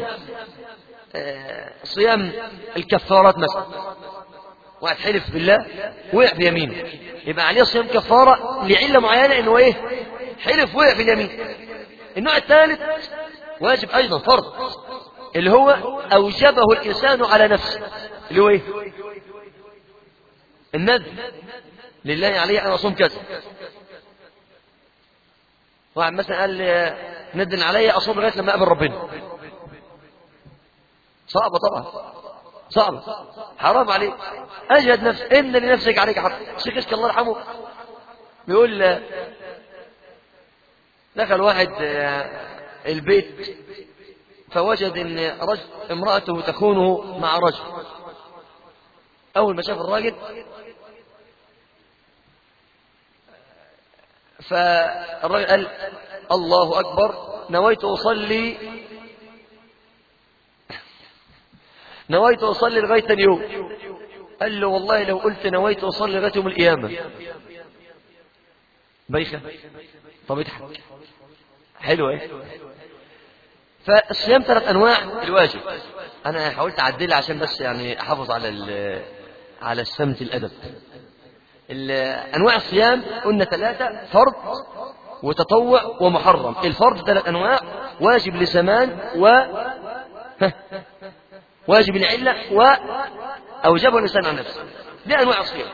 صيام الكفارات مثلا. واحد حلف بالله وقع في يمينه، يبقى عليه صيام كفارة لعلة معينة، انه ايه؟ حلف وقع في اليمين. النوع الثالث واجب أيضا فرض اللي هو أوجبه الإنسان على نفسه، اللي هو إيه؟ الندب لله عليه أن أصوم كذا. واحد مثلا قال ندن علي أصوم لغاية لما أقابل ربنا. صعبة طبعا، صعبة، حرام عليك. أجهد نفسك، إن لنفسك عليك حق. الشيخ كشك الله يرحمه بيقول دخل واحد البيت فوجد ان امرأته تخونه مع رجل. اول ما شاف الراجل فالراجل قال الله اكبر، نويت اصلي لغاية اليوم. قال له والله لو قلت نويت اصلي لغاية يوم القيامة. بيخة. طب اضحك. حلو ايه؟ فالصيام 3 أنواع الواجب. أنا حاولت أعدلها عشان بس يعني أحافظ على السمت الأدب. أنواع الصيام قلنا 3: فرض وتطوع ومحرم. الفرض 3 أنواع: واجب لزمان واجب العلة وأوجبه الإنسان عن نفسه. دي أنواع الصيام.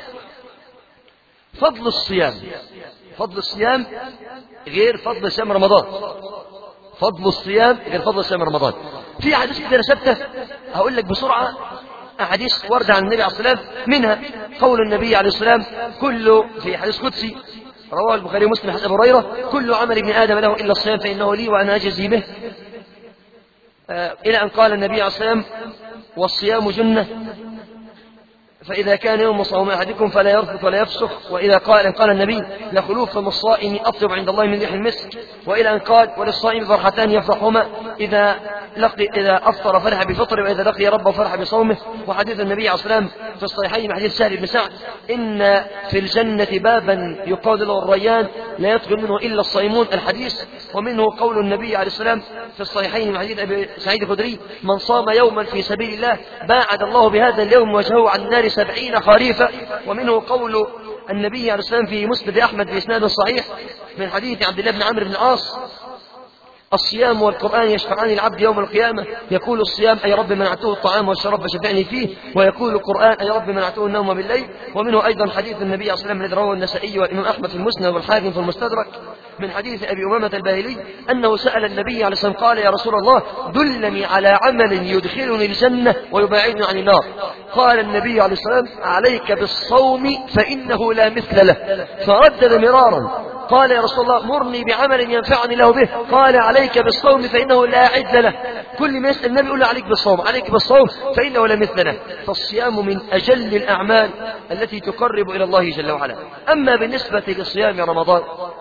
فضل الصيام غير فضل صيام رمضان. فضل الصيام غير فضل صيام رمضان. في أحاديث كثيرة ثابتة، هقول لك بسرعة أحاديث واردة عن النبي عليه الصلاة والسلام. منها قول النبي عليه الصلاة والسلام كله في حديث قدسي رواه البخاري ومسلم حديث أبي هريرة: كل عمل ابن آدم له إلا الصيام فإنه لي وأنا أجزي به. إلى أن قال النبي عليه الصلاة والسلام: والصيام جنة، فإذا كان يوم صوم أحدكم فلا يرفث ولا يفسق. وإذا قال النبي: لخلوف فم الصائم أطيب عند الله من ريح المسك. وإلى أن قال: وللصائم فرحتان يفرحهما، إذا أفطر فرح بفطره، وإذا لقي ربه فرح بصومه. وحديث النبي عليه الصلاة والسلام في الصحيحين من حديث سهل بن سعد: إن في الجنة بابا يقال له الريان لا يدخل منه إلا الصائمون. الحديث. ومنه قول النبي عليه الصلاة والسلام في الصحيحين من حديث أبي سعيد الخدري: من صام يوما في سبيل الله باعد الله بهذا اليوم وجهه عن النار 70 خريفا. ومنه قول النبي عليه الصلاة والسلام في مسند أحمد بإسناد صحيح من حديث عبد الله بن عمرو بن العاص: الصيام والقرآن يشفعان العبد يوم القيامة. يقول الصيام: أي رب منعته الطعام والشراب فشفعني فيه. ويقول القرآن: أي رب منعته النوم بالليل. ومنه أيضا حديث النبي صلى الله عليه وسلم الذي رواه النسائي والإمام أحمد في المسند والحاكم في المستدرك من حديث أبي أمامة الباهلي أنه سأل النبي عليه الصلاة والسلام قال: يا رسول الله دلني على عمل يدخلني الجنة ويبعدني عن النار. قال النبي عليه الصلاة والسلام: عليك بالصوم فإنه لا مثل له. فردد مرارا قال: يا رسول الله مرني بعمل ينفعني له به. قال: عليك بالصوم فإنه لا عد له. كل ما يسأل النبي يقول له: عليك بالصوم، عليك بالصوم فإنه لا مثل له. فالصيام من أجل الأعمال التي تقرب إلى الله جل وعلا. أما بالنسبة لصيام رمضان،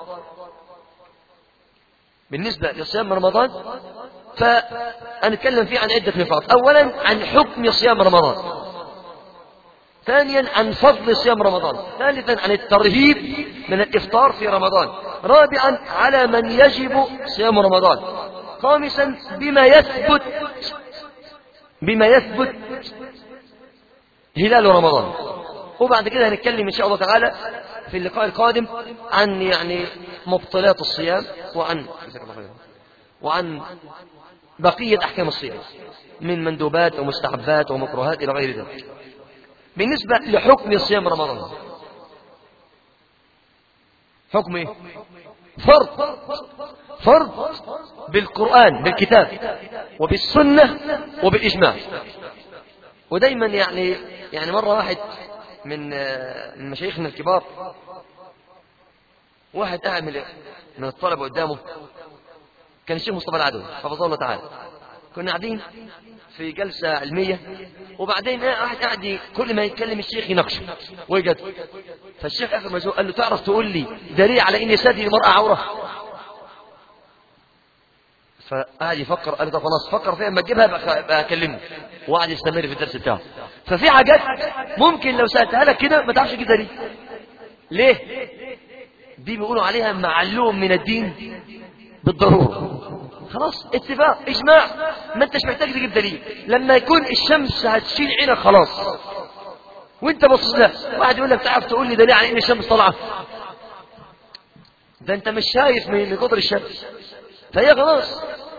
بالنسبة لصيام رمضان فأنتكلم فيه عن عدة نقاط. أولا عن حكم صيام رمضان، ثانيا عن فضل صيام رمضان، ثالثا عن الترهيب من الإفطار في رمضان، رابعا على من يجب صيام رمضان، خامسا بما يثبت هلال رمضان. وبعد كده هنتكلم إن شاء الله تعالى في اللقاء القادم عن مبطلات الصيام وعن بقية أحكام الصيام من مندوبات ومستحبات ومكروهات إلى غير ذلك. بالنسبة لحكم صيام رمضان، حكم إيه؟ فرض بالقرآن بالكتاب وبالسنة وبالإجماع. ودايما يعني مرة واحد من مشايخنا الكبار، واحد قاعد من الطلبة قدامه، كان الشيخ مصطفى العدوي حفظه الله تعالى. كنا قاعدين في جلسة علمية، وبعدين واحد قاعد كل ما يتكلم الشيخ يناقشه ويجد. فالشيخ آخر ما جاء قال له: تعرف تقول لي دليل على إن ثدي المرأة عورة؟ فقعد يفكر، قال له: طب خلاص فكر فيها، اما تجيبها بقى اكلمني. وقعد يستمر في الدرس بتاعه. ففي حاجات ممكن لو سألتها لك كده ما تعرفش تجيب دليل. ليه؟ دي بيقولوا عليها معلوم من الدين بالضرورة. خلاص اتفاق اجماع، ما انتش محتاج تجيب دليل. لما يكون الشمس هتشيل عينك خلاص وانت بص لها، واحد يقول لك: تعرف تقول لي دليل على ان الشمس طالعه؟ ده انت مش شايف من قدر الشمس، فهي خلاص.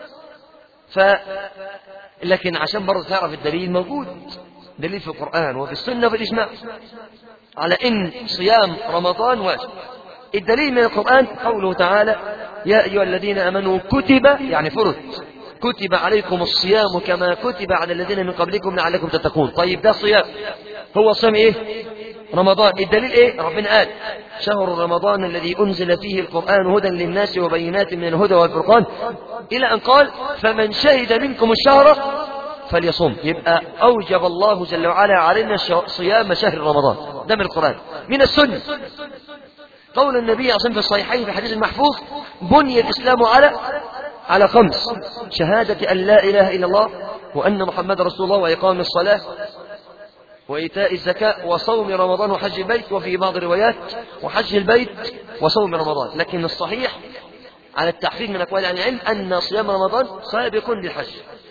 لكن عشان برضه تعرف الدليل، موجود دليل في القرآن وفي السنة وفي الإجماع على إن صيام رمضان واجب. الدليل من القرآن قوله تعالى: يا أيها الذين آمنوا كتب، يعني فرض، كتب عليكم الصيام كما كتب على الذين من قبلكم لعلكم تتقون. طيب ده صيام، هو صيام إيه؟ رمضان. الدليل إيه؟ ربنا قال: شهر رمضان الذي أنزل فيه القرآن هدى للناس وبينات من الهدى والفرقان، إلى أن قال: فمن شهد منكم الشهر فليصم. يبقى أوجب الله جل وعلا علينا صيام شهر رمضان. ده من القرآن. من السنة قول النبي صلى الله عليه وسلم في الصحيحين في الحديث المحفوظ: بني الإسلام على 5: شهادة أن لا إله إلا الله وأن محمد رسول الله، وإقام الصلاة، وإيتاء الزكاة، وصوم رمضان، وحج البيت. وفي بعض الروايات: وحج البيت وصوم رمضان. لكن الصحيح على التحقيق من أقوال عن العلم أن صيام رمضان سابق للحج.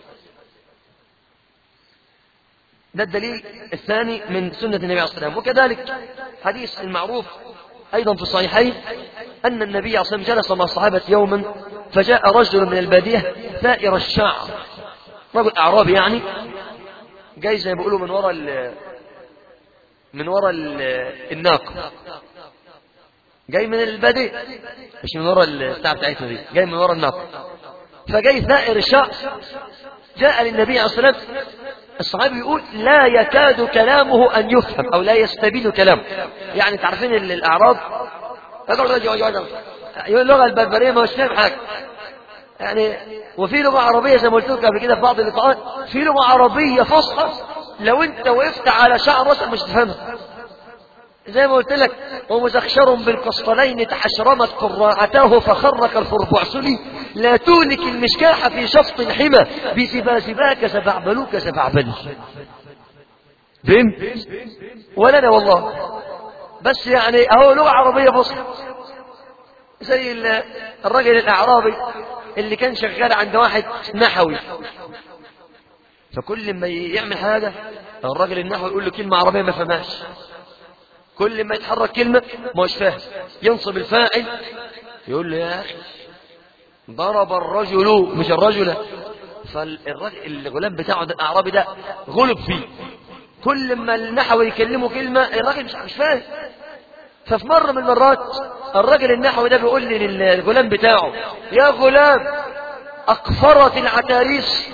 ده الدليل الثاني من سنة النبي عليه الصلاة والسلام. وكذلك حديث المعروف أيضا في الصحيحين أن النبي عليه الصلاة والسلام جلس مع الصحابة يوما، فجاء رجل من البادية ثائر الشعر، رجل أعرابي يعني، جاي زي ما بيقولوا من وراء الناقة، جاي من البادية، مش من وراء الساعة بتاعتنا دي، جاي من وراء الناقة. فجاي ثائر الشعر، جاء للنبي عليه الصلاة والسلام. الصحابي يقول: لا يكاد كلامه أن يفهم أو لا يستبين كلامه. يعني تعرفين الأعراب اللغة البربرية ما هوش فاهم حاجة يعني. وفي لغة عربية زي ما قلت لك قبل كده في بعض اللقاءات، في لغة عربية فصحى لو انت وقفت على شعر راسك مش تفهمها. زي ما قلت لك: ومزخشر بالقسطلين تحشرمت قراعتاه فخرك الفربعسلي، لا تولك المشكاح في شفط الحمى بسباسباك سبعبلوك سبعبلي. فهم؟ ولا أنا والله، بس يعني أهو لغة عربية فصحى. زي الرجل الأعرابي اللي كان شغال عند واحد نحوي، فكل ما يعمل حاجة الرجل النحوي يقول له كلمة عربية ما فهمهاش، كل ما يتحرك كلمة ما هوش فاهم، ينصب الفاعل يقول له: يا أخي ضرب الرجل مش الرجل. فالغلام بتاعه ده الأعرابي ده غلب فيه، كل ما النحوي يكلمه كلمة الراجل مش فاهم. ففي مرة من المرات الراجل النحوي ده بيقول لي للغلام بتاعه: يا غلام، أقفرت العتاريس.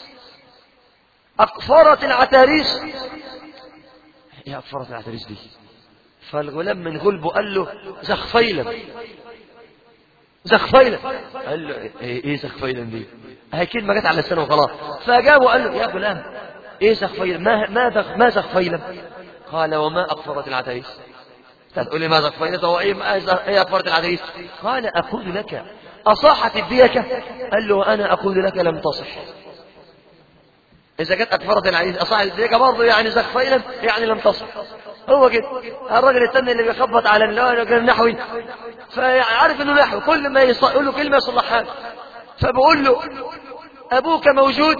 أقفرت العتاريس. إيه أقفرت العتاريس دي؟ فالغلام من غلبه قال له: زخفيلا. زخفيلا. قال له: إيه زخفيلا دي؟ هي كلمة جت على لسانه وخلاص. فجاء وقال له: يا غلام، إيه زخفيلا؟ ما زخفيلا؟ قال: وما أقفرت العتاريس؟ تقول لي ماذا زخفيلا؟ هو إيه أقفرت العتاريس؟ قال: أقول لك أصاحت الديكة؟ قال له: أنا أقول لك لم تصح. إذا كانت أكفرت العتاريس أصاحت الديكة برضه يعني زخفيلا يعني لم تصح. هو كده. الراجل الثاني اللي بيخبط على النحوي فعارف انه نحو، كل ما يقول له كلمه يصلحها. فبقول له: ابوك موجود؟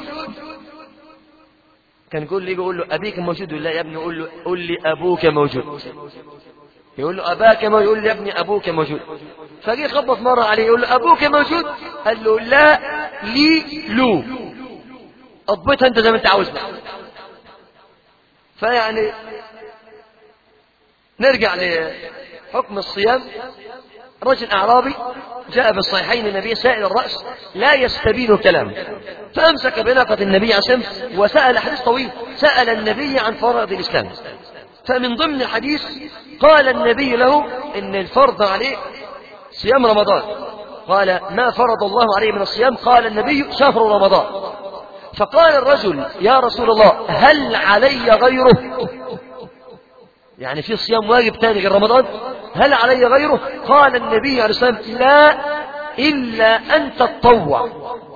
كان كل اللي يقول له: ابيك موجود؟ يقول: لا يا ابني. قول لي ابوك موجود. يقول له: اباك موجود؟ يقول لي: يا ابني ابوك موجود. فجي يخبط مره عليه يقول له: ابوك موجود؟ قال له: لا لي له. اضبطها انت زي ما انت عاوزنا. فيعني نرجع لحكم الصيام. رجل أعرابي جاء بالصحيحين النبي سائل الرأس لا يستبين كلامه، فأمسك بناقة النبي عليه الصلاة والسلام وسأل حديث طويل، سأل النبي عن فرائض الإسلام. فمن ضمن الحديث قال النبي له إن الفرض عليه صيام رمضان. قال: ما فرض الله عليه من الصيام؟ قال النبي: شهر رمضان. فقال الرجل: يا رسول الله، هل علي غيره؟ يعني في صيام واجب تاني غير رمضان؟ هل علي غيره؟ قال النبي عليه الصلاة والسلام: لا، إلا أن تتطوع.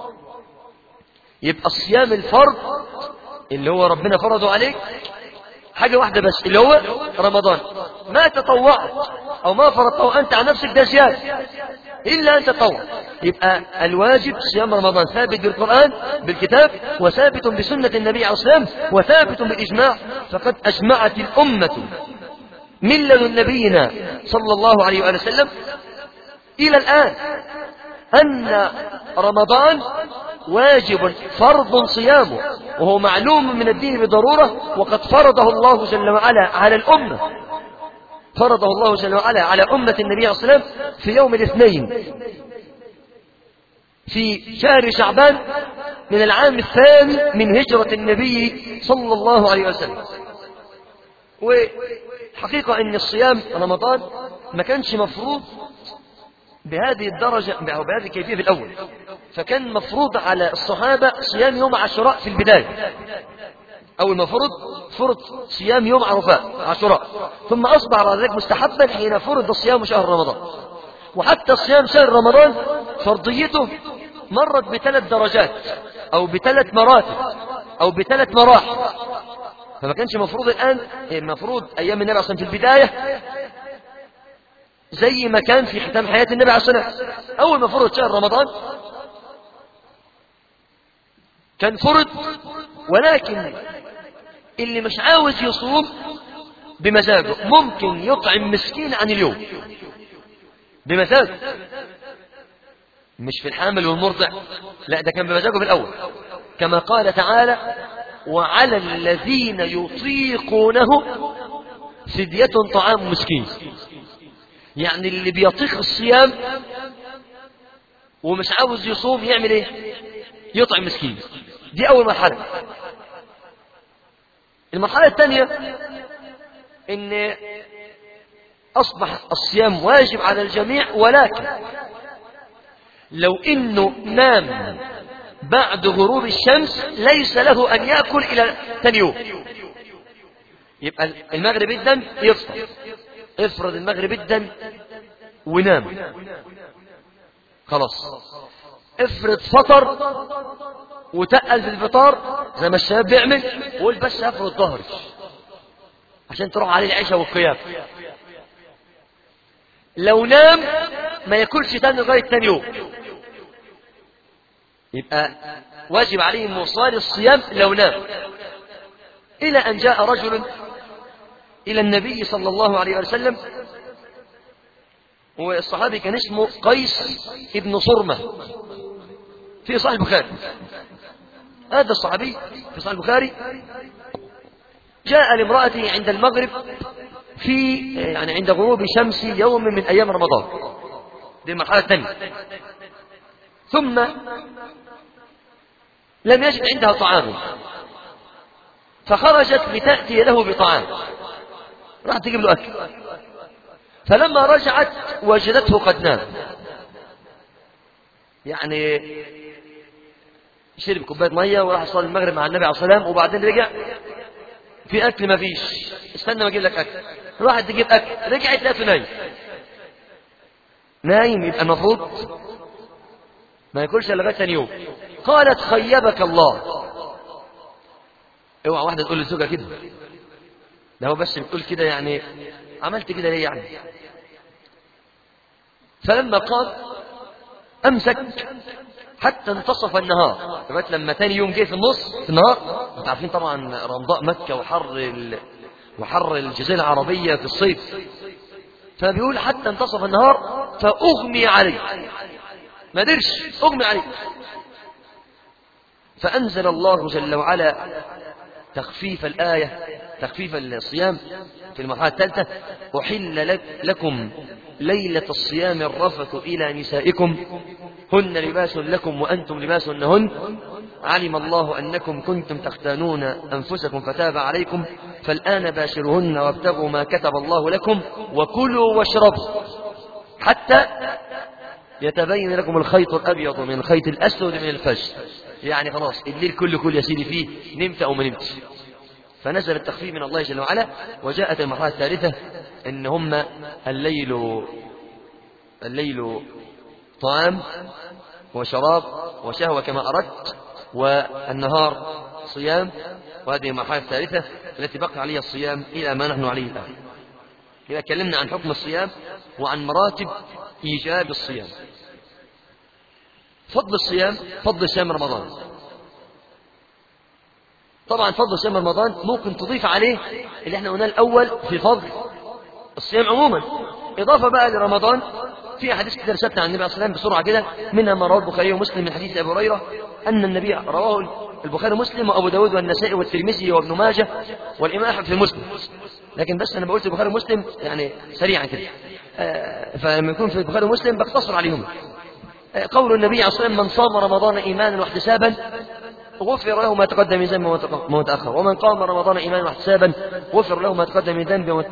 يبقى الصيام الفرض اللي هو ربنا فرضه عليك حاجة واحدة بس، اللي هو رمضان. ما تطوعت أو ما فرضته أنت عن نفسك ده زيادة، إلا أن تتطوع. يبقى الواجب صيام رمضان ثابت بالقرآن بالكتاب، وثابت بسنة النبي عليه الصلاة والسلام، وثابت بالإجماع. فقد أجمعت الأمة من لدن نبينا صلى الله عليه وآله وسلم إلى الآن أن رمضان واجب فرض صيامه، وهو معلوم من الدين بضرورة، وقد فرضه الله جل وعلا على الأمة. فرضه الله جل وعلا على أمة النبي عليه الصلاة والسلام في يوم الاثنين في شهر شعبان من العام الثاني من هجرة النبي صلى الله عليه وسلم. وحقيقة أن الصيام رمضان ما كانش مفروض بهذه الدرجة أو بهذه الكيفية في الأول، فكان مفروض على الصحابة صيام يوم عاشوراء في البداية. أول ما فرض صيام يوم عاشوراء، ثم أصبح على ذلك مستحبا حين فرض صيام شهر رمضان. وحتى صيام شهر رمضان فرضيته مرت ب3 درجات أو ب3 مراتب أو ب3 مراحل. فما كانش مفروض الآن، المفروض أيام النبي أصلا في البداية زي ما كان في ختام حياة النبي عليه الصلاة والسلام. أول ما فرض شهر رمضان كان فرض، ولكن اللي مش عاوز يصوم بمزاجه ممكن يطعم مسكين عن اليوم بمزاجه، مش في الحامل والمرضع، لا ده كان بمزاجه في الأول، كما قال تعالى: وعلى الذين يطيقونه فدية طعام مسكين. يعني اللي بيطيق الصيام ومش عاوز يصوم يعمل ايه؟ يطعم مسكين. دي أول مرحلة. المرحلة الثانية ان أصبح الصيام واجب على الجميع، ولكن لو إنه نام بعد غروب الشمس ليس له أن يأكل إلى ثاني يوم. يبقى المغرب الدم يفطر، افرض المغرب الدم ونام خلاص. افرض فطر وتقل في الفطار زي ما الشباب بيعمل، وقول بس افرض ظهري عشان تروح عليه العشاء والقيام. لو نام ما ياكلش تاني لغاية تاني يوم، يبقى واجب عليه مواصلة الصيام لو نام. إلى أن جاء رجل إلى النبي صلى الله عليه وسلم والصحابي كان اسمه قيس ابن صرمة في صحيح البخاري. هذا الصحابي في صحيح البخاري جاء لامرأته عند المغرب يعني عند غروب شمس يوم من أيام رمضان، دي المرحلة الثانية، ثم لم يجد عندها طعام فخرجت لتأتي له بطعام، راحت تجيب له أكل، فلما رجعت وجدته قد نام، يعني شرب كوباية مية وراح صلى المغرب مع النبي عليه الصلاة والسلام، وبعدين رجع في أكل ما فيش، استنى ما أجيب لك أكل، راحت تجيب أكل، رجعت لقيته نايم. نايم يبقى المفروض ما ياكلش إلا لغاية ثاني يوم. قالت خيبك الله. اوعى واحدة تقول لزوجها كده، ده هو بس بتقول كده يعني عملت كده ليه يعني. فلما قام أمسك حتى انتصف النهار، لغاية لما تاني يوم جه في النص في النهار. انتوا عارفين طبعا رمضاء مكة وحر الجزيرة العربية في الصيف، فبيقول حتى انتصف النهار فأغمي عليه، ما قدرش أغمي عليه، فأنزل الله جل وعلا تخفيف الآية، تخفيف الصيام في المرحلة الثالثة: أحل لكم ليلة الصيام الرفث إلى نسائكم هن لباس لكم وأنتم لباس لهن علم الله أنكم كنتم تختانون أنفسكم فتاب عليكم فالآن باشروهن وابتغوا ما كتب الله لكم وكلوا واشربوا حتى يتبين لكم الخيط الأبيض من الخيط الأسود من الفجر. يعني خلاص الليل كل يا سيدي فيه، نمت أو ما نمت. فنزل التخفيف من الله جل وعلا، وجاءت المرحلة الثالثة إن هم الليل طعام وشراب وشهوة كما أردت، والنهار صيام، وهذه المرحلة الثالثة التي بقى عليها الصيام إلى ما نحن عليه الآن. إذا تكلمنا عن حكم الصيام وعن مراتب إيجاب الصيام. فضل صيام رمضان. طبعا فضل صيام رمضان ممكن تضيف عليه اللي احنا قلناه الأول في فضل الصيام عموما، إضافة بقى لرمضان. في حديث كده ثابت عن النبي عليه الصلاة والسلام بسرعة كده، منها ما رواه البخاري ومسلم من حديث أبي هريرة أن النبي، رواه البخاري ومسلم وأبو داود والنسائي والترمذي وابن ماجه والإمام أحمد في مسلم، لكن بس أنا بقول البخاري ومسلم يعني سريعا كده، فلما يكون في البخاري ومسلم بقتصر عليهم. قول النبي عليه الصلاة والسلام: من صام رمضان إيمانا واحتسابا غفر له ما تقدم من ذنبه وما تأخر، ومن قام رمضان إيمانا واحتسابا غفر له ما تقدم من ذنبه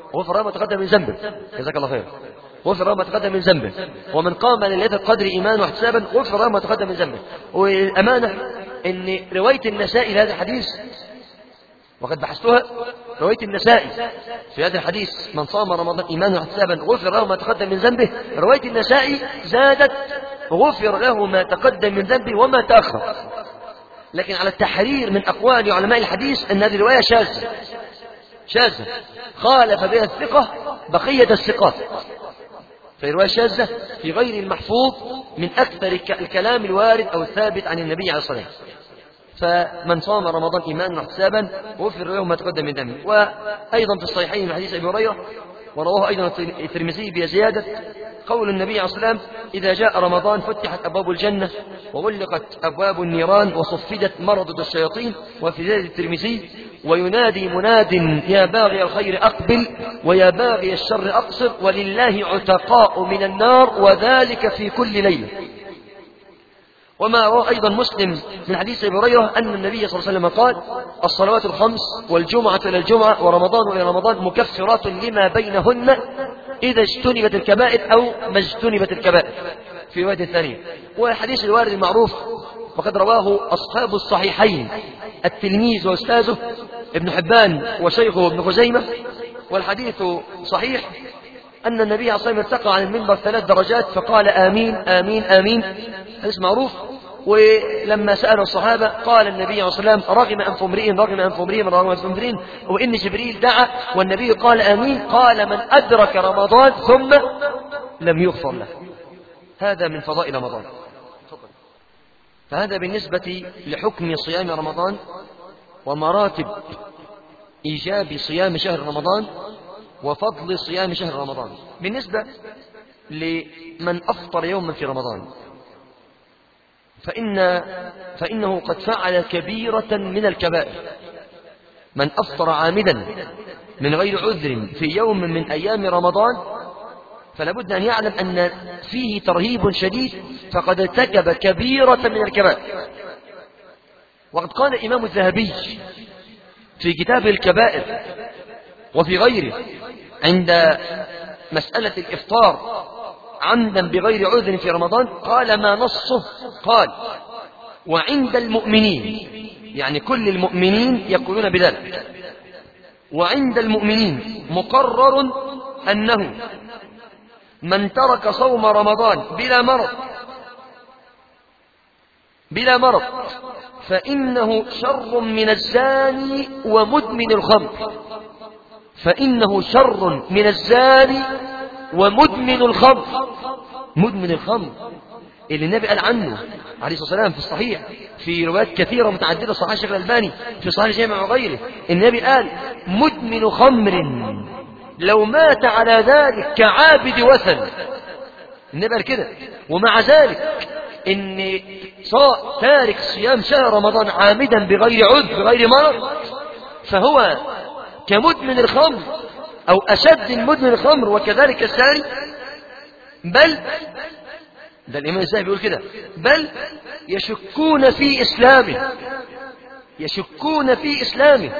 جزاك الله خير، غفر له ما تقدم من ذنبه، ومن قام ليلة القدر إيمانا واحتسابا غفر له ما تقدم من ذنبه. والأمانة إن رواية النسائي لهذا الحديث، وقد بحثتها، رواية النسائي في هذا الحديث: من صام رمضان إيمانا واحتسابا غفر له ما تقدم من ذنبه، رواية النسائي زادت: غفر له ما تقدم من ذنبه وما تأخر. لكن على التحرير من أقوال علماء الحديث أن هذه الرواية شاذة خالف بها الثقة بقية الثقات، فالرواية شاذة في غير المحفوظ من أكثر الكلام الوارد أو الثابت عن النبي عليه الصلاة والسلام. فمن صام رمضان إيمانا واحتسابا غفر له ما تقدم من ذنبه. وأيضا في الصحيحين من حديث أبي هريرة، ورواه أيضا الترمذي بزيادة، قول النبي عليه الصلاة والسلام: إذا جاء رمضان فتحت أبواب الجنة وغلقت أبواب النيران وصفدت مرض الشياطين. وفي زيادة الترمذي: وينادي مناد يا باغي الخير أقبل ويا باغي الشر أقصر ولله عتقاء من النار وذلك في كل ليلة. وما روى أيضا مسلم من حديث أبي هريرة أن النبي صلى الله عليه وسلم قال: الصلوات الخمس والجمعة إلى الجمعة ورمضان إلى رمضان مكفرات لما بينهن إذا اجتنبت الكبائر أو ما اجتنبت الكبائر، في رواية الثانية. والحديث الوارد المعروف وقد رواه أصحاب الصحيحين التلميذ وأستاذه ابن حبان وشيخه ابن خزيمة، والحديث صحيح أن النبي عليه الصلاة والسلام ارتقى عن المنبر 3 درجات فقال: آمين آمين آمين. حديث معروف. ولما سأل الصحابة قال النبي عليه الصلاة والسلام: رغم أنف امرئ وإن جبريل دعا والنبي قال آمين، قال: من أدرك رمضان ثم لم يغفر له. هذا من فضائل رمضان. فهذا بالنسبة لحكم صيام رمضان ومراتب إيجاب صيام شهر رمضان وفضل صيام شهر رمضان. بالنسبة لمن أفطر يوما في رمضان فإنه قد فعل كبيرة من الكبائر. من أفطر عامدا من غير عذر في يوم من أيام رمضان فلا بد أن يعلم أن فيه ترهيب شديد، فقد ارتكب كبيرة من الكبائر. وقد قال الإمام الذهبي في كتاب الكبائر وفي غيره عند مسألة الإفطار عمدا بغير عذر في رمضان، قال ما نصه، قال وعند المؤمنين، يعني كل المؤمنين يقولون بذلك، وعند المؤمنين مقرر أنه من ترك صوم رمضان بلا مرض فإنه شر من الزاني ومدمن الخمر. فإنه شر من الزاني ومدمن الخمر. مدمن الخمر اللي النبي قال عنه عليه الصلاة والسلام في الصحيح، في روايات كثيرة متعددة صحيح الشيخ الألباني في صحيح الجامع وغيره، النبي قال مدمن خمر لو مات على ذلك كعابد وثن. النبي قال كده. ومع ذلك إن تارك صيام شهر رمضان عامدا بغير عذر بغير مرض فهو كمدمن الخمر أو أشد من مدمن الخمر، وكذلك الثاني. بل ده الإمام الذهبي بيقول كده، بل يشكون في إسلامه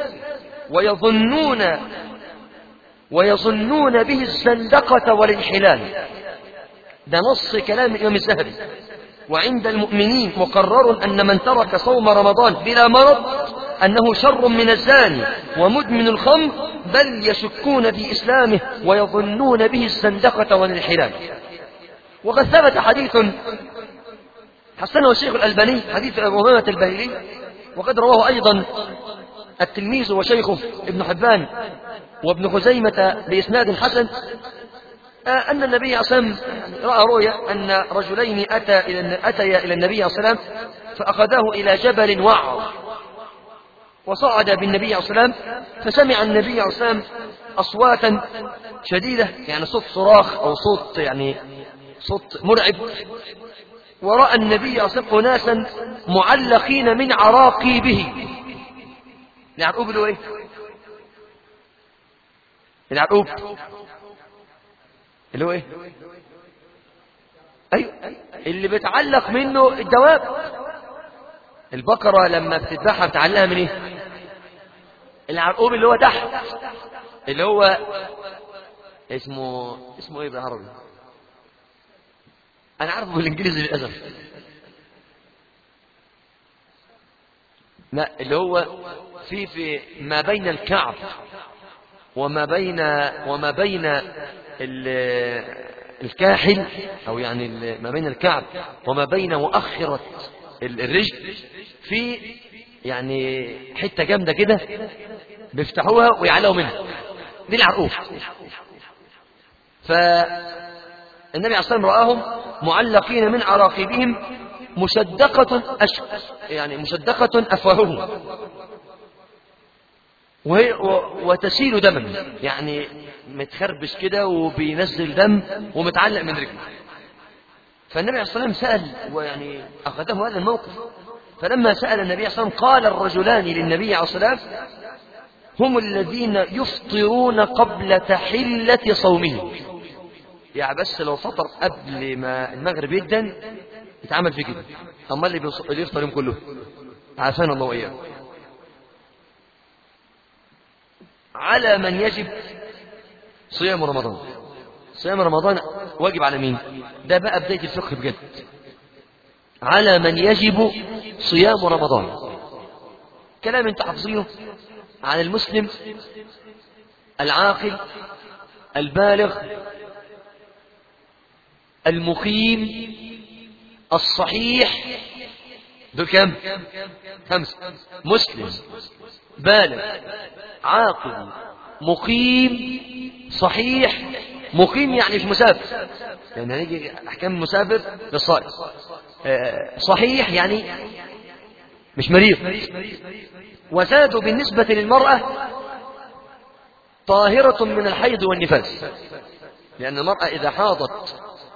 ويظنون به الزندقة والانحلال. ده نص كلام الإمام الذهبي. وعند المؤمنين مقرر أن من ترك صوم رمضان بلا مرض أنه شر من الزاني ومدمن الخمر، بل يشكون في إسلامه ويظنون به الزندقة والانحلال. وقد ثبت حديث حسنه الشيخ الألباني، حديث أبو أمامة الباهلي، وقد رواه أيضا التلميذ وشيخه ابن حبان وابن خزيمة بإسناد حسن، أن النبي صلى الله عليه وسلم رأى رؤيا أن رجلين أتيا إلى النبي صلى الله عليه وسلم فأخذاه إلى جبل وعر، وصعد بالنبي صلى الله عليه وسلم، فسمع النبي صلى الله عليه وسلم أصواتا شديدة، يعني صوت صراخ أو صوت يعني صوت مرعب. ورأى النبي صلى الله عليه وسلم أناسا معلقين من عراقيبه. العرقوب اللي هو إيه؟ العرقوب اللي هو إيه؟ أيوة، اللي بتعلق منه الدواب. البقرة لما بتذبحها بتعلقها من إيه؟ العرقوب اللي هو تحت، اللي هو اسمه إيه بالعربي؟ أنا عارفه بالإنجليزي للأسف. لا، اللي هو في ما بين الكعب وما بين الكاحل، أو يعني ما بين الكعب وما بين مؤخرة الرجل، في يعني حتة جامدة كده بيفتحوها ويعلقوا منها، دي العرقوب. فالنبي عليه الصلاة والسلام رآهم معلقين من عراقيبهم مشدقة أفواههم وتسيل دما، يعني متخربش كده وبينزل دم ومتعلق من رجله. فالنبي عليه الصلاة والسلام سأل، ويعني أخذه هذا الموقف. فلما سأل النبي عليه الصلاة والسلام قال الرجلان للنبي عليه الصلاة والسلام هم الذين يفطرون قبل تحلة صومهم. يعني بس لو فطر قبل ما المغرب يدن يتعمل في كده، أما اللي يفطر يوم كله عافانا الله وإياه. على من يجب صيام رمضان. صيام رمضان واجب على مين؟ ده بقى بداية الفقه بجد. على من يجب صيام رمضان، كلام انت حافظينه عن المسلم العاقل البالغ المقيم الصحيح. دول كم؟ 5. مسلم بالغ عاقل مقيم صحيح. مقيم يعني مش مسافر، يعني هنيجي أحكام المسافر للصائم. صحيح يعني مش مريض. وزادوا بالنسبة للمرأة طاهرة من الحيض والنفاس، لأن المرأة إذا حاضت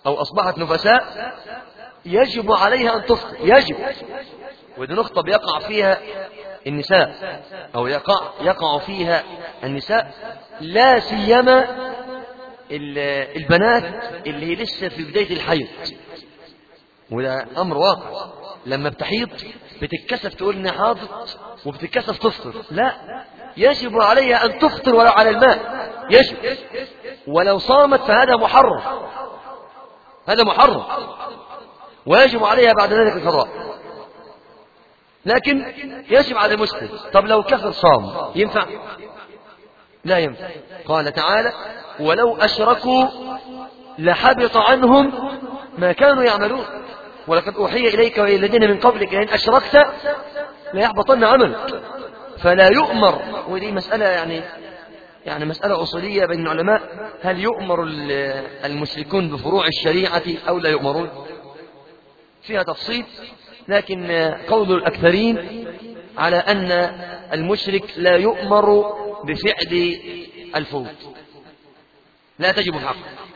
أو أصبحت نفساء يجب عليها أن تفطر، يجب. ودي نقطة بيقع فيها النساء، أو يقع فيها النساء، لا سيما البنات اللي هي لسه في بداية الحيض. وده أمر واقع، لما بتحيض بتتكسف تقول إنها حاضت وبتتكسف تفطر. لا، يجب عليها أن تفطر ولو على الماء، يجب. ولو صامت فهذا محرم، هذا محرم، ويجب عليها بعد ذلك القضاء. لكن يجب على المسلم. طب لو كفر صام ينفع؟ لا ينفع. قال تعالى: ولو أشركوا لحبط عنهم ما كانوا يعملون، ولقد أوحي إليك وإلى الذين من قبلك لئن أشركت ليحبطن عملك. فلا يؤمر، ودي مسألة يعني مسألة أصولية بين العلماء، هل يؤمر المشركون بفروع الشريعة أو لا يؤمرون؟ فيها تفصيل، لكن قول الأكثرين على أن المشرك لا يؤمر بفعل الفوت، لا تجب الحق.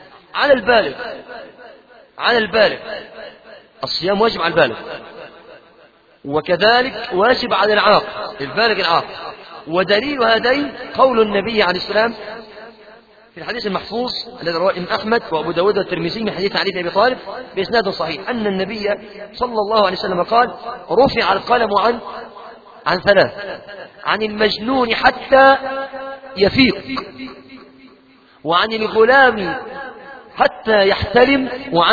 على البالغ الصيام واجب على البالغ، وكذلك واجب على البالغ العاقل. ودليل هذين قول النبي عليه السلام في الحديث المحفوظ الذي رواه الإمام أحمد وأبو داود والترمذي من حديث علي بن أبي طالب بإسناد صحيح أن النبي صلى الله عليه وسلم قال: رفع القلم عن ثلاث: عن المجنون حتى يفيق، وعن الغلام حتى يحتلم،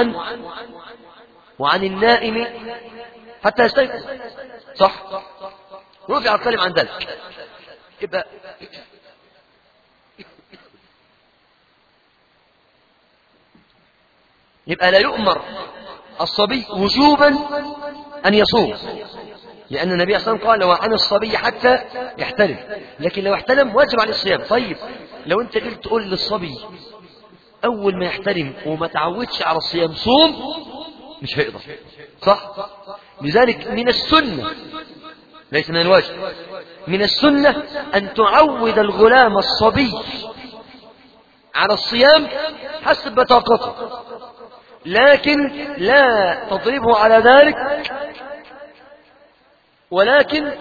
وعن النائم حتى يستيقظ. صح؟ رفع القلم عن ذلك. يبقى لا يؤمر الصبي وجوبا أن يصوم، لأن النبي صلى الله عليه وسلم قال: لو عن الصبي حتى يحتلم، لكن لو احتلم واجب عليه الصيام. طيب لو أنت قلت تقول للصبي أول ما يحتلم وما تعودش على الصيام صوم، مش هيقدر. صح؟ لذلك من السنة، ليس من الواجب، من السنة أن تعود الغلام الصبي على الصيام حسب طاقته، لكن لا تضربه على ذلك، ولكن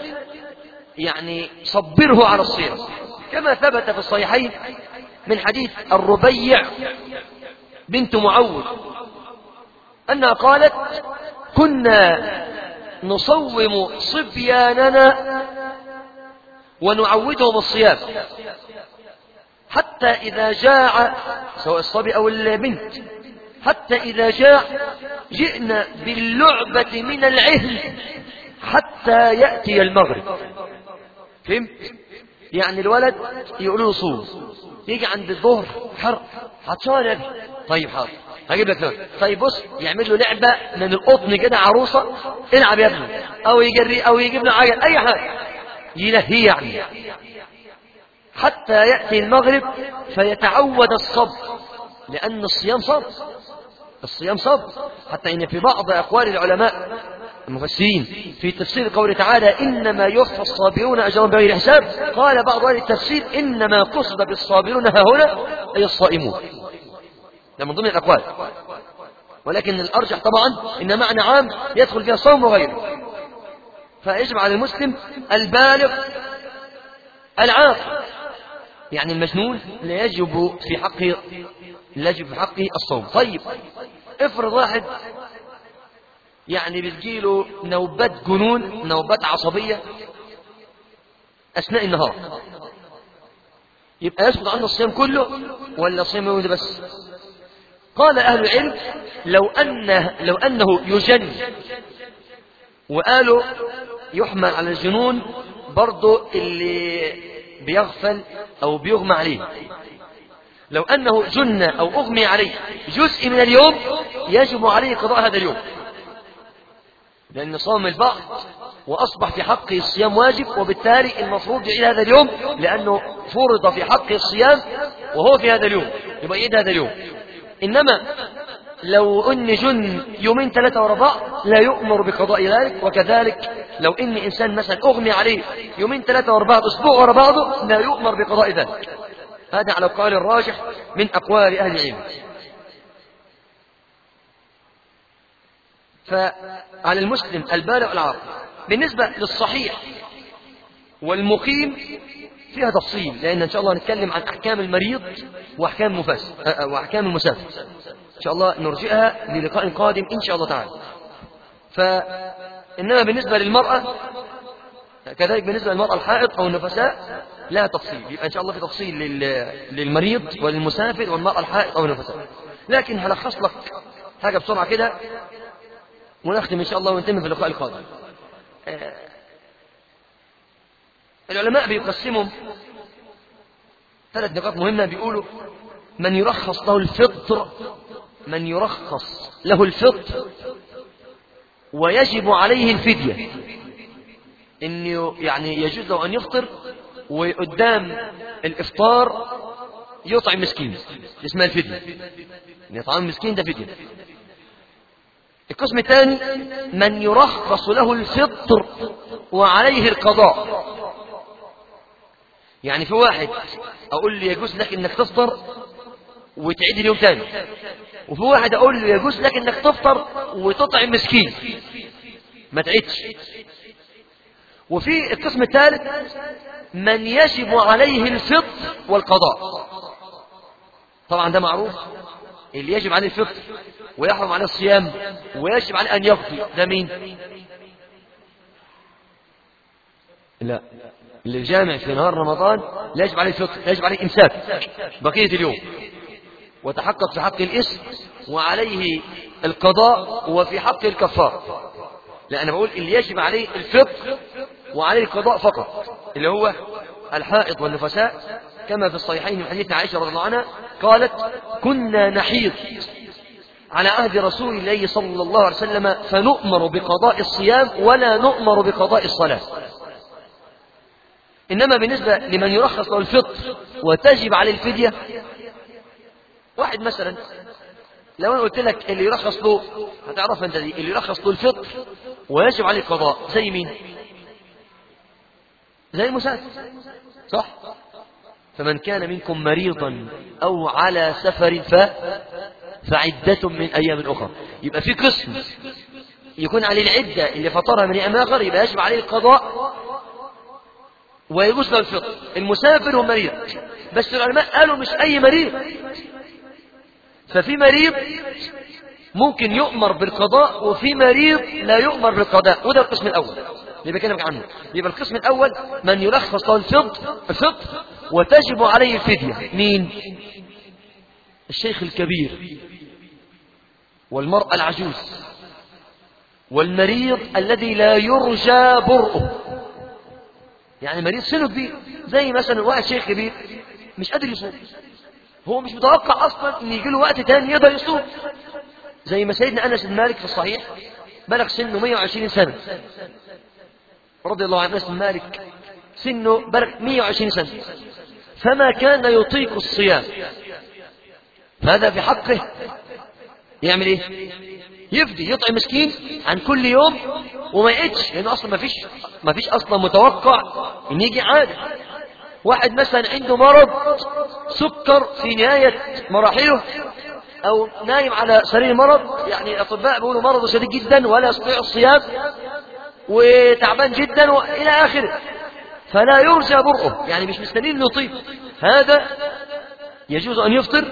صبره على الصيام، كما ثبت في الصحيحين من حديث الربيع بنت معوذ أنها قالت: كنا نصوم صبياننا ونعودهم الصيام حتى إذا جاع، سواء الصبي أو البنت، حتى إذا جاع جئنا باللعبة من العهن حتى يأتي المغرب. فهمت؟ الولد يقولوا له صوم، يجي عند الظهر حر، عطشان يا ابني، طيب حاضر هجيب لك لعبة. طيب بص، يعمل له لعبة من القطن كده، عروسة، العب يا ابني، أو يجري أو يجيب له عجل، أي حاجة يلهي حتى يأتي المغرب فيتعود الصبر، لأن الصيام صبر. حتى إن في بعض أقوال العلماء المفسرين في تفسير قوله تعالى: إنما يوفى الصابرون أجرهم بغير حساب، قال بعض أهل التفسير: إنما قصد بالصابرون هنا أي الصائمون. ده من ضمن الأقوال، ولكن الأرجح طبعا إن معنى عام يدخل فيها الصوم وغيره. فيجب على المسلم البالغ العاقل، المجنون لا يجب في حقه الصوم. طيب افرض واحد بتجيله نوبات جنون، نوبات عصبية أثناء النهار، يبقى يسقط عنه الصيام كله ولا الصيام يوم بس؟ قال أهل العلم: لو أنه يجن، وقالوا يحمل على الجنون برضو اللي بيغفل أو بيغمى عليه، لو أنه جن أو أغمي عليه جزء من اليوم يجب عليه قضاء هذا اليوم، لأن صام البعض وأصبح في حقه الصيام واجب، وبالتالي المفروض يعيد هذا اليوم، لأنه فرض في حقه الصيام وهو في هذا اليوم، يبقى يعيد هذا اليوم. إنما لو أن جن يومين ثلاثة ورا بعض لا يؤمر بقضاء ذلك، وكذلك لو أن إنسان مثلا أغمي عليه يومين ثلاثة ورا بعض، أسبوع ورا بعضه، لا يؤمر بقضاء ذلك. هذا على القول الراجح من أقوال أهل العلم. فعلى المسلم البالغ والعاقل. بالنسبة للصحيح والمقيم فيها تفصيل، لأن إن شاء الله نتكلم عن أحكام المريض وأحكام المسافر، إن شاء الله نرجئها للقاء قادم إن شاء الله تعالى. فإنما بالنسبة للمرأة كذلك، بالنسبة للمرأة الحائض أو النفساء لها تفصيل، يبقى إن شاء الله في تفصيل للمريض وللمسافر والمرأة الحائض أو النفساء. لكن هلخص لك حاجة بسرعة كده ونختم إن شاء الله ونتم في اللقاء القادم. العلماء بيقسموا 3 نقاط مهمة. بيقولوا من يرخص له الفطر ويجب عليه الفدية، إنه يعني يجوز له أن يفطر وقدام الإفطار يطعم مسكين، اسمها الفدية، إن يطعم مسكين ده فدية. القسم الثاني من يرخص له الفطر وعليه القضاء، يعني في واحد أقول له يجوز لك إنك تفطر وتعيد اليوم تاني، وفي واحد أقول له يجوز لك إنك تفطر وتطعم مسكين ما تعيدش. وفي القسم الثالث من يجب عليه الفطر والقضاء. طبعا ده معروف، اللي يجب عليه الفطر ويحرم عليه الصيام ويجب عليه أن يقضي، ده مين؟ لا، اللي جامع في نهار رمضان لا يجب عليه الفطر، لا يجب عليه إمساك بقية اليوم، وتحقق في حق الإثم وعليه القضاء وفي حق الكفار. لا، أنا بقول اللي يجب عليه الفطر وعليه القضاء فقط، اللي هو الحائض والنفساء، كما في الصحيحين من حديث عائشة رضي الله عنها قالت كنا نحيض على عهد رسول الله صلى الله عليه وسلم فنؤمر بقضاء الصيام ولا نؤمر بقضاء الصلاة. إنما بالنسبة لمن يرخص له الفطر وتجب عليه الفدية، واحد مثلا لو أنا قلت لك اللي يرخص له، هتعرف أنت دي، اللي يرخص له الفطر ويجب عليه القضاء زي مين؟ زي المسافر، صح؟ فمن كان منكم مريضا أو على سفر فعدة من أيام أخرى. يبقى في قسم يكون عليه العدة اللي فطرها من أيام آخر، يبقى يجب عليه القضاء ويجوز له الفطر. المسافر هو مريض، بس العلماء قالوا مش أي مريض، ففي مريض ممكن يؤمر بالقضاء وفي مريض لا يؤمر بالقضاء، وده القسم الأول اللي بكلمك عنه. يبقى القسم الأول من يرخص له الفطر وتجب عليه الفدية، مين؟ الشيخ الكبير والمرأة العجوز والمريض الذي لا يرجى برؤه، يعني مريض سنه كبير، زي مثلا واحد شيخ كبير مش قادر يصوم، هو مش متوقع أصلا أن يجي له وقت تاني يقدر يصوم، زي ما سيدنا أنس بن مالك في الصحيح بلغ سنه 120 سنة رضي الله عنه. أنس بن مالك سنه بلغ 120 سنة فما كان يطيق الصيام، فهذا في حقه يعمل ايه؟ يفدي، يطعم مسكين عن كل يوم وما يقعدش، لأنه أصلا ما فيش أصلا متوقع إن يجي عادي. واحد مثلا عنده مرض سكر في نهاية مراحله أو نايم على سرير مرض، يعني الأطباء بيقولوا مرضه شديد جدا ولا يستطيع الصيام وتعبان جدا وإلى آخره، فلا يرجى برؤه، يعني مش مستنين انه يطيب، هذا يجوز أن يفطر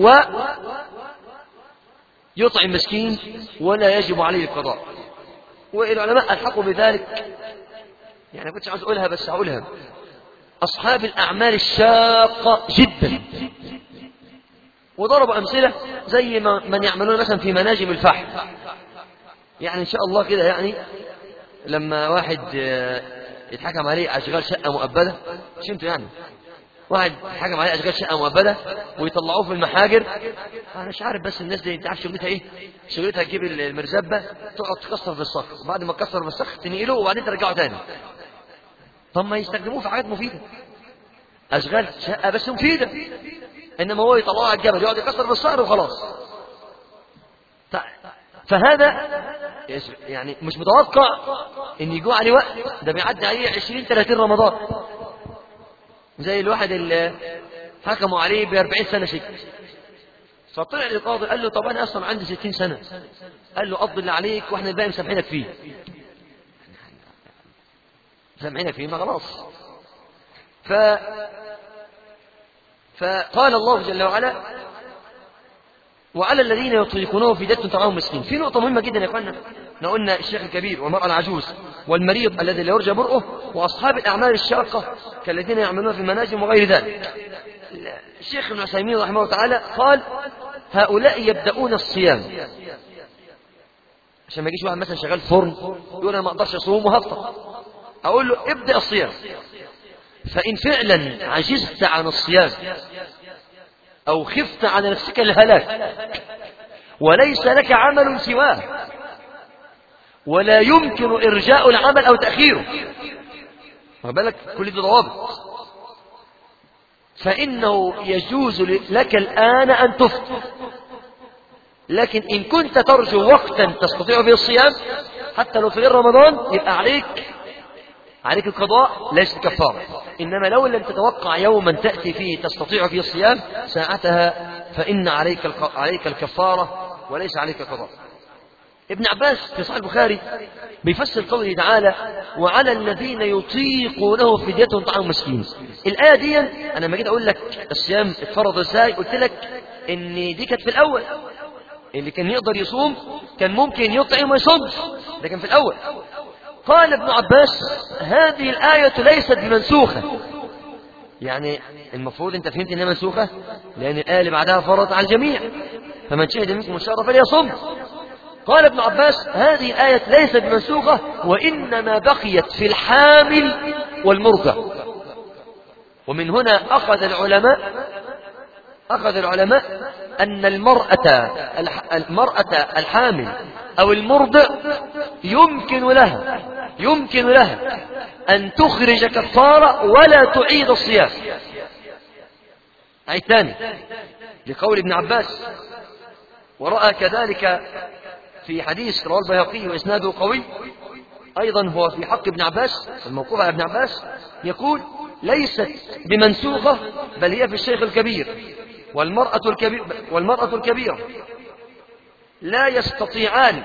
ويطعم مسكين ولا يجب عليه القضاء. والعلماء ألحقوا بذلك، يعني كنت عاوز أقولها بس هقولها، أصحاب الأعمال الشاقة جدا، وضربوا أمثلة زي من يعملون مثلا في مناجم الفحم، يعني إن شاء الله كده، يعني لما واحد يتحكم عليه أشغال شقة مؤبدة، مش انتوا يعني، واحد يتحكم عليه أشغال شقة مؤبدة ويطلعوه في المحاجر، أنا مش عارف بس الناس دي انت عارف شغلتها إيه؟ شغلتها تجيب المرزبة تقعد تكسر في الصخر، وبعد ما تكسر في الصخر تنقله وبعدين ترجعه تاني. طب ما يستخدموه في حاجات مفيدة، أشغال شقة بس مفيدة، إنما هو يطلعوه على الجبل يقعد يكسر في الصخر وخلاص. فهذا يعني مش متوقع ان يجوا عليه وقت، ده بيعدي عليه 20-30 رمضان، زي الواحد اللي حكموا عليه ب40 سنة شكل فطلع القاضي قال له طب أنا أصلا عندي 60 سنة. قال له قضي اللي عليك وإحنا الباقي مسامحينك فيه. مسامحينك فيه ما خلاص. فقال الله جل وعلا وعلى الذين يطيقونه فدية طعام مسكين. في نقطة مهمة جدا يا اخوانا، احنا قلنا الشيخ الكبير والمرأة العجوز والمريض الذي لا يرجى برؤه وأصحاب الأعمال الشاقة كالذين يعملون في المناجم وغير ذلك. الشيخ ابن عثيمين رحمه الله تعالى قال هؤلاء يبدأون الصيام، عشان ما يجيش واحد مثلا شغال فرن يقول أنا ما أقدرش أصوم وهفطر، أقول له ابدأ الصيام، فإن فعلا عجزت عن الصيام أو خفت على نفسك الهلاك وليس لك عمل سواه ولا يمكن إرجاء العمل أو تأخيره، ما بالك كل دي ضوابط، فإنه يجوز لك الآن أن تفطر. لكن إن كنت ترجو وقتا تستطيع به الصيام حتى لو في غير رمضان يبقى عليك القضاء ليس كفارة. إنما لو لم تتوقع يوما تأتي فيه تستطيع فيه الصيام ساعتها فإن عليك الكفارة وليس عليك القضاء. ابن عباس في صحيح البخاري بيفسر قوله تعالى وعلى الذين يطيقونه فدية طعام مسكين. الآية دي أنا لما جيت أقول لك الصيام اتفرض ازاي قلت لك إن دي كانت في الأول، اللي كان يقدر يصوم كان ممكن يطعم ويصوم، ده كان في الأول. قال ابن عباس هذه الآية ليست بمنسوخة، يعني المفروض انت فهمت انها منسوخة لأن الآية اللي بعدها فرضت على الجميع فمن شهد منكم الشهر فليصم. قال ابن عباس هذه الآية ليست بمنسوخة وإنما بقيت في الحامل والمرضع. ومن هنا أخذ العلماء أن المرأة الحامل أو المرضع يمكن لها أن تخرج كفارة ولا تعيد الصيام. أي ثاني لقول ابن عباس. ورأى كذلك في حديث رواه البيهقي وإسناده قوي أيضا هو في حق ابن عباس الموقوف على ابن عباس يقول ليست بمنسوخة بل هي في الشيخ الكبير والمرأة الكبيرة لا يستطيعان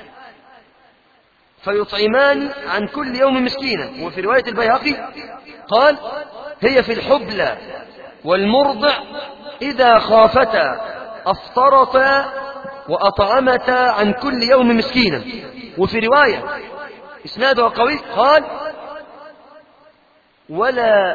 فيطعمان عن كل يوم مسكينا. وفي رواية البيهقي قال هي في الحبلى والمرضع إذا خافتا أفطرتا وأطعمتا عن كل يوم مسكينا. وفي رواية إسنادها قوي قال ولا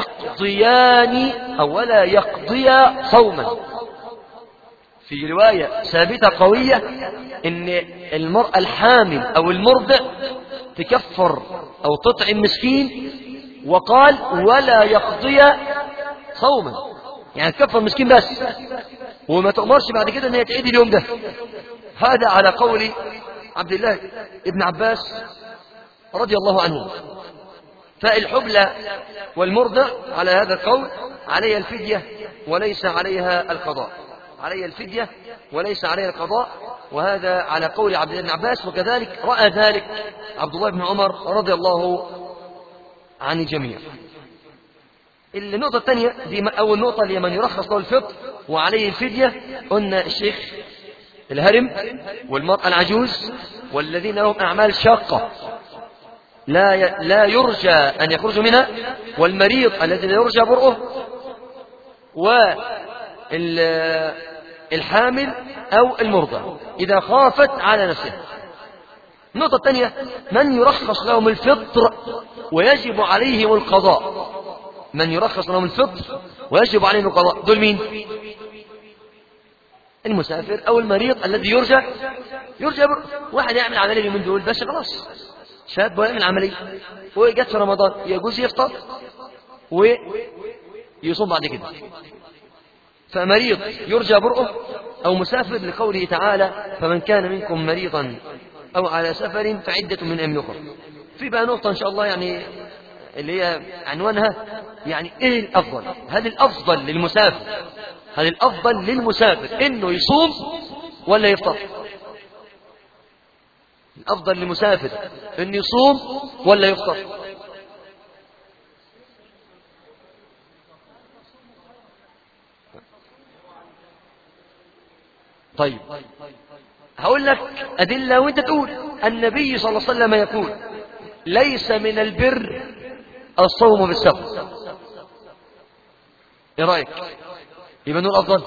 يقضيا صوما. في رواية ثابتة قوية إن المرأة الحامل أو المرضع تكفر أو تطعم مسكين، وقال ولا يقضيا صوما يعني تكفر مسكين بس وما تأمرش بعد كده أن هي تعيد اليوم ده. هذا على قول عبد الله ابن عباس رضي الله عنه. فالحبلى والمرضع على هذا القول عليها الفدية وليس عليها القضاء، وهذا على قول عبد الله بن عباس. وكذلك رأى ذلك عبد الله بن عمر رضي الله عن الجميع. النقطة الثانية دي أول نقطة لمن يرخص له الفطر وعليه الفدية. قلنا الشيخ الهرم والمرأة العجوز والذين لهم أعمال شاقة لا يرجى أن يخرجوا منها، والمريض الذي لا يرجى برؤه، والحامل أو المرضع إذا خافت على نفسها. النقطة الثانية من يرخص لهم الفطر ويجب عليهم القضاء. دول مين؟ المسافر أو المريض الذي يرجى واحد يعمل عملية من دول بس خلاص شاب ويعمل عملية وجت في رمضان يجوز يفطر ويصوم بعد كده. فمريض يرجى برؤه أو مسافر لقوله تعالى فمن كان منكم مريضا أو على سفر فعدة من أيام أخرى. في بقى نقطة إن شاء الله يعني اللي هي عنوانها يعني إيه الأفضل؟ هل الأفضل للمسافر إنه يصوم ولا يفطر؟ الأفضل للمسافر إنه يصوم ولا يفطر؟ طيب هقول لك أدلة وانت تقول. النبي صلى الله عليه وسلم يقول ليس من البر الصوم بالسفر. ايه رأيك؟ يبقى نقول أفضل،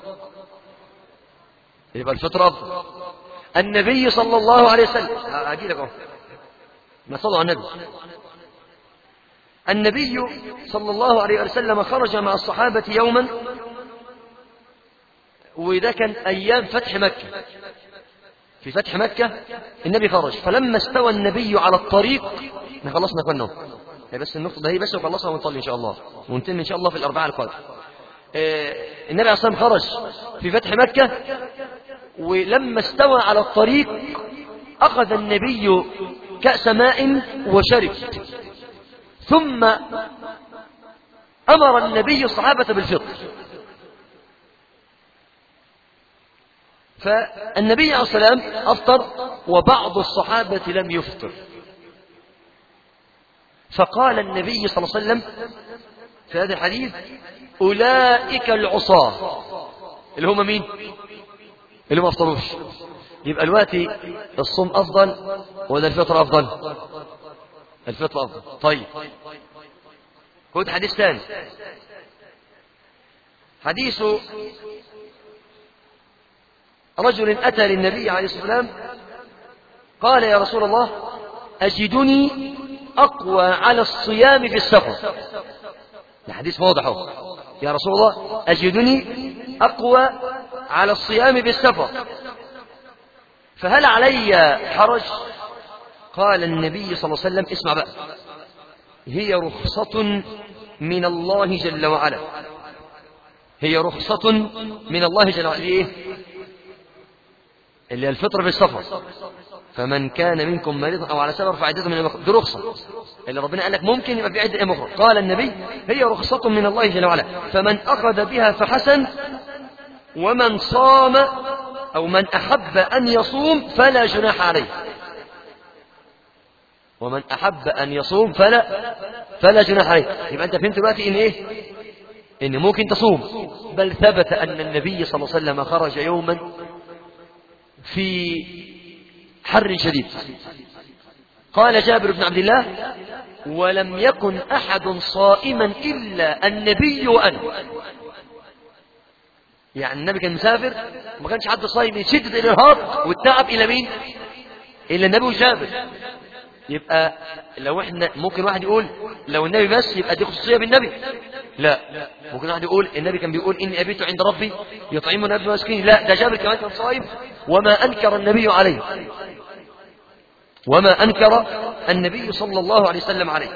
يبقى الفطر أفضل. النبي صلى الله عليه وسلم أجي لك ما صلوا على النبي. النبي صلى الله عليه وسلم خرج مع الصحابة يوما، وده كان أيام فتح مكة. في فتح مكة النبي خرج، فلما استوى النبي على الطريق، احنا خلصنا كنا هي بس النقطة ده هي بس وخلصها ونصلي إن شاء الله ونتم إن شاء الله في الأربعاء القادم. النبي عليه الصلاة والسلام خرج في فتح مكة، ولما استوى على الطريق أخذ النبي كأس ماء وشرب، ثم أمر النبي الصحابة بالفطر. فالنبي عليه الصلاة والسلام أفطر وبعض الصحابة لم يفطر، فقال النبي صلى الله عليه وسلم في هذا الحديث أولئك العصاة، اللي هم مين؟ اللي ما أفطروش. يبقى الوقت الصوم أفضل ولا الفطر أفضل؟ الفطر أفضل. طيب خد حديث ثاني، حديث رجل أتى للنبي عليه الصلاة والسلام قال يا رسول الله أجدني أقوى على الصيام في السفر. الحديث واضح يا رسول الله أجدني أقوى على الصيام في السفر، فهل علي حرج؟ قال النبي صلى الله عليه وسلم اسمع بقى، هي رخصة من الله جل وعلا، هي رخصة من الله جل وعلا. إيه؟ اللي الفطر في السفر، فمن كان منكم مريضا أو على سفر فعدته من أيام، دي رخصة اللي ربنا قال لك ممكن يبقى في عدة أيام أخرى. قال النبي هي رخصة من الله جل وعلا، فمن أخذ بها فحسن، ومن صام أو من أحب أن يصوم فلا جناح عليه. ومن أحب أن يصوم فلا جناح عليه. يبقى أنت فهمت دلوقتي إن إيه؟ إن ممكن تصوم. بل ثبت أن النبي صلى الله عليه وسلم خرج يوما في حر شديد. قال جابر بن عبد الله ولم يكن أحد صائما إلا النبي وأنا. يعني النبي كان مسافر وما كانش حد صايم من شدة الإرهاق والتعب إلى مين؟ إلا النبي وجابر. يبقى لو احنا ممكن واحد يقول لو النبي بس يبقى دي خصوصية بالنبي، لا. ممكن واحد يقول النبي كان بيقول إني أبيت عند ربي يطعمنا ابن مسكين، لا، ده جابر كمان كان صائم وما أنكر النبي عليه، وما أنكر النبي صلى الله عليه وسلم عليه.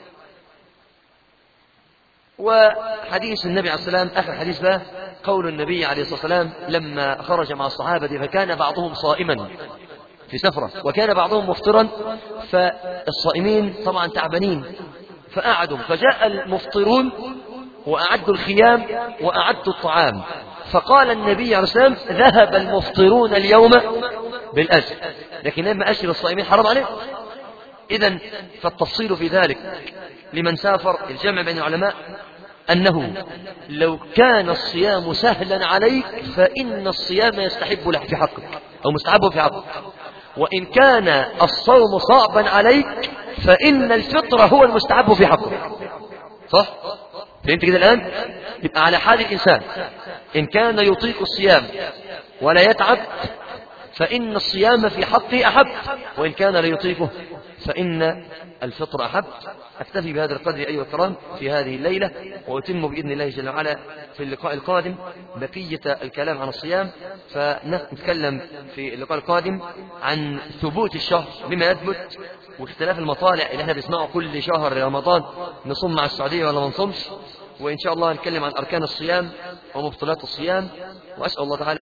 وحديث النبي عليه الصلاة والسلام آخر حديث بقى قول النبي عليه الصلاة والسلام لما خرج مع الصحابة فكان بعضهم صائما في سفرة وكان بعضهم مفطرا، فالصائمين طبعا تعبانين فقعدوا، فجاء المفطرون وأعدوا الخيام وأعدوا الطعام، فقال النبي عليه الصلاة والسلام ذهب المفطرون اليوم بالأجر، لكن لما أشر الصائمين حرام عليه. إذن فالتفصيل في ذلك لمن سافر الجمع بين العلماء أنه لو كان الصيام سهلا عليك فإن الصيام يستحب له في حقك أو مستحب في حقك، وإن كان الصوم صعبا عليك فإن الفطر هو المستحب في حقك. صح؟ فهمت كده الآن؟ يبقى على حال الإنسان إن كان يطيق الصيام ولا يتعب فإن الصيام في حقه أحب، وإن كان لا يطيقه فإن الفطر أحب. أكتفي بهذا القدر أيها الكرام في هذه الليلة، وأتم بإذن الله جل وعلا في اللقاء القادم بقية الكلام عن الصيام، فنتكلم في اللقاء القادم عن ثبوت الشهر بما يثبت واختلاف المطالع اللي احنا بنسمعه كل شهر رمضان، نصوم مع السعودية ولا ما نصومش، وإن شاء الله نتكلم عن أركان الصيام ومبطلات الصيام، وأسأل الله تعالى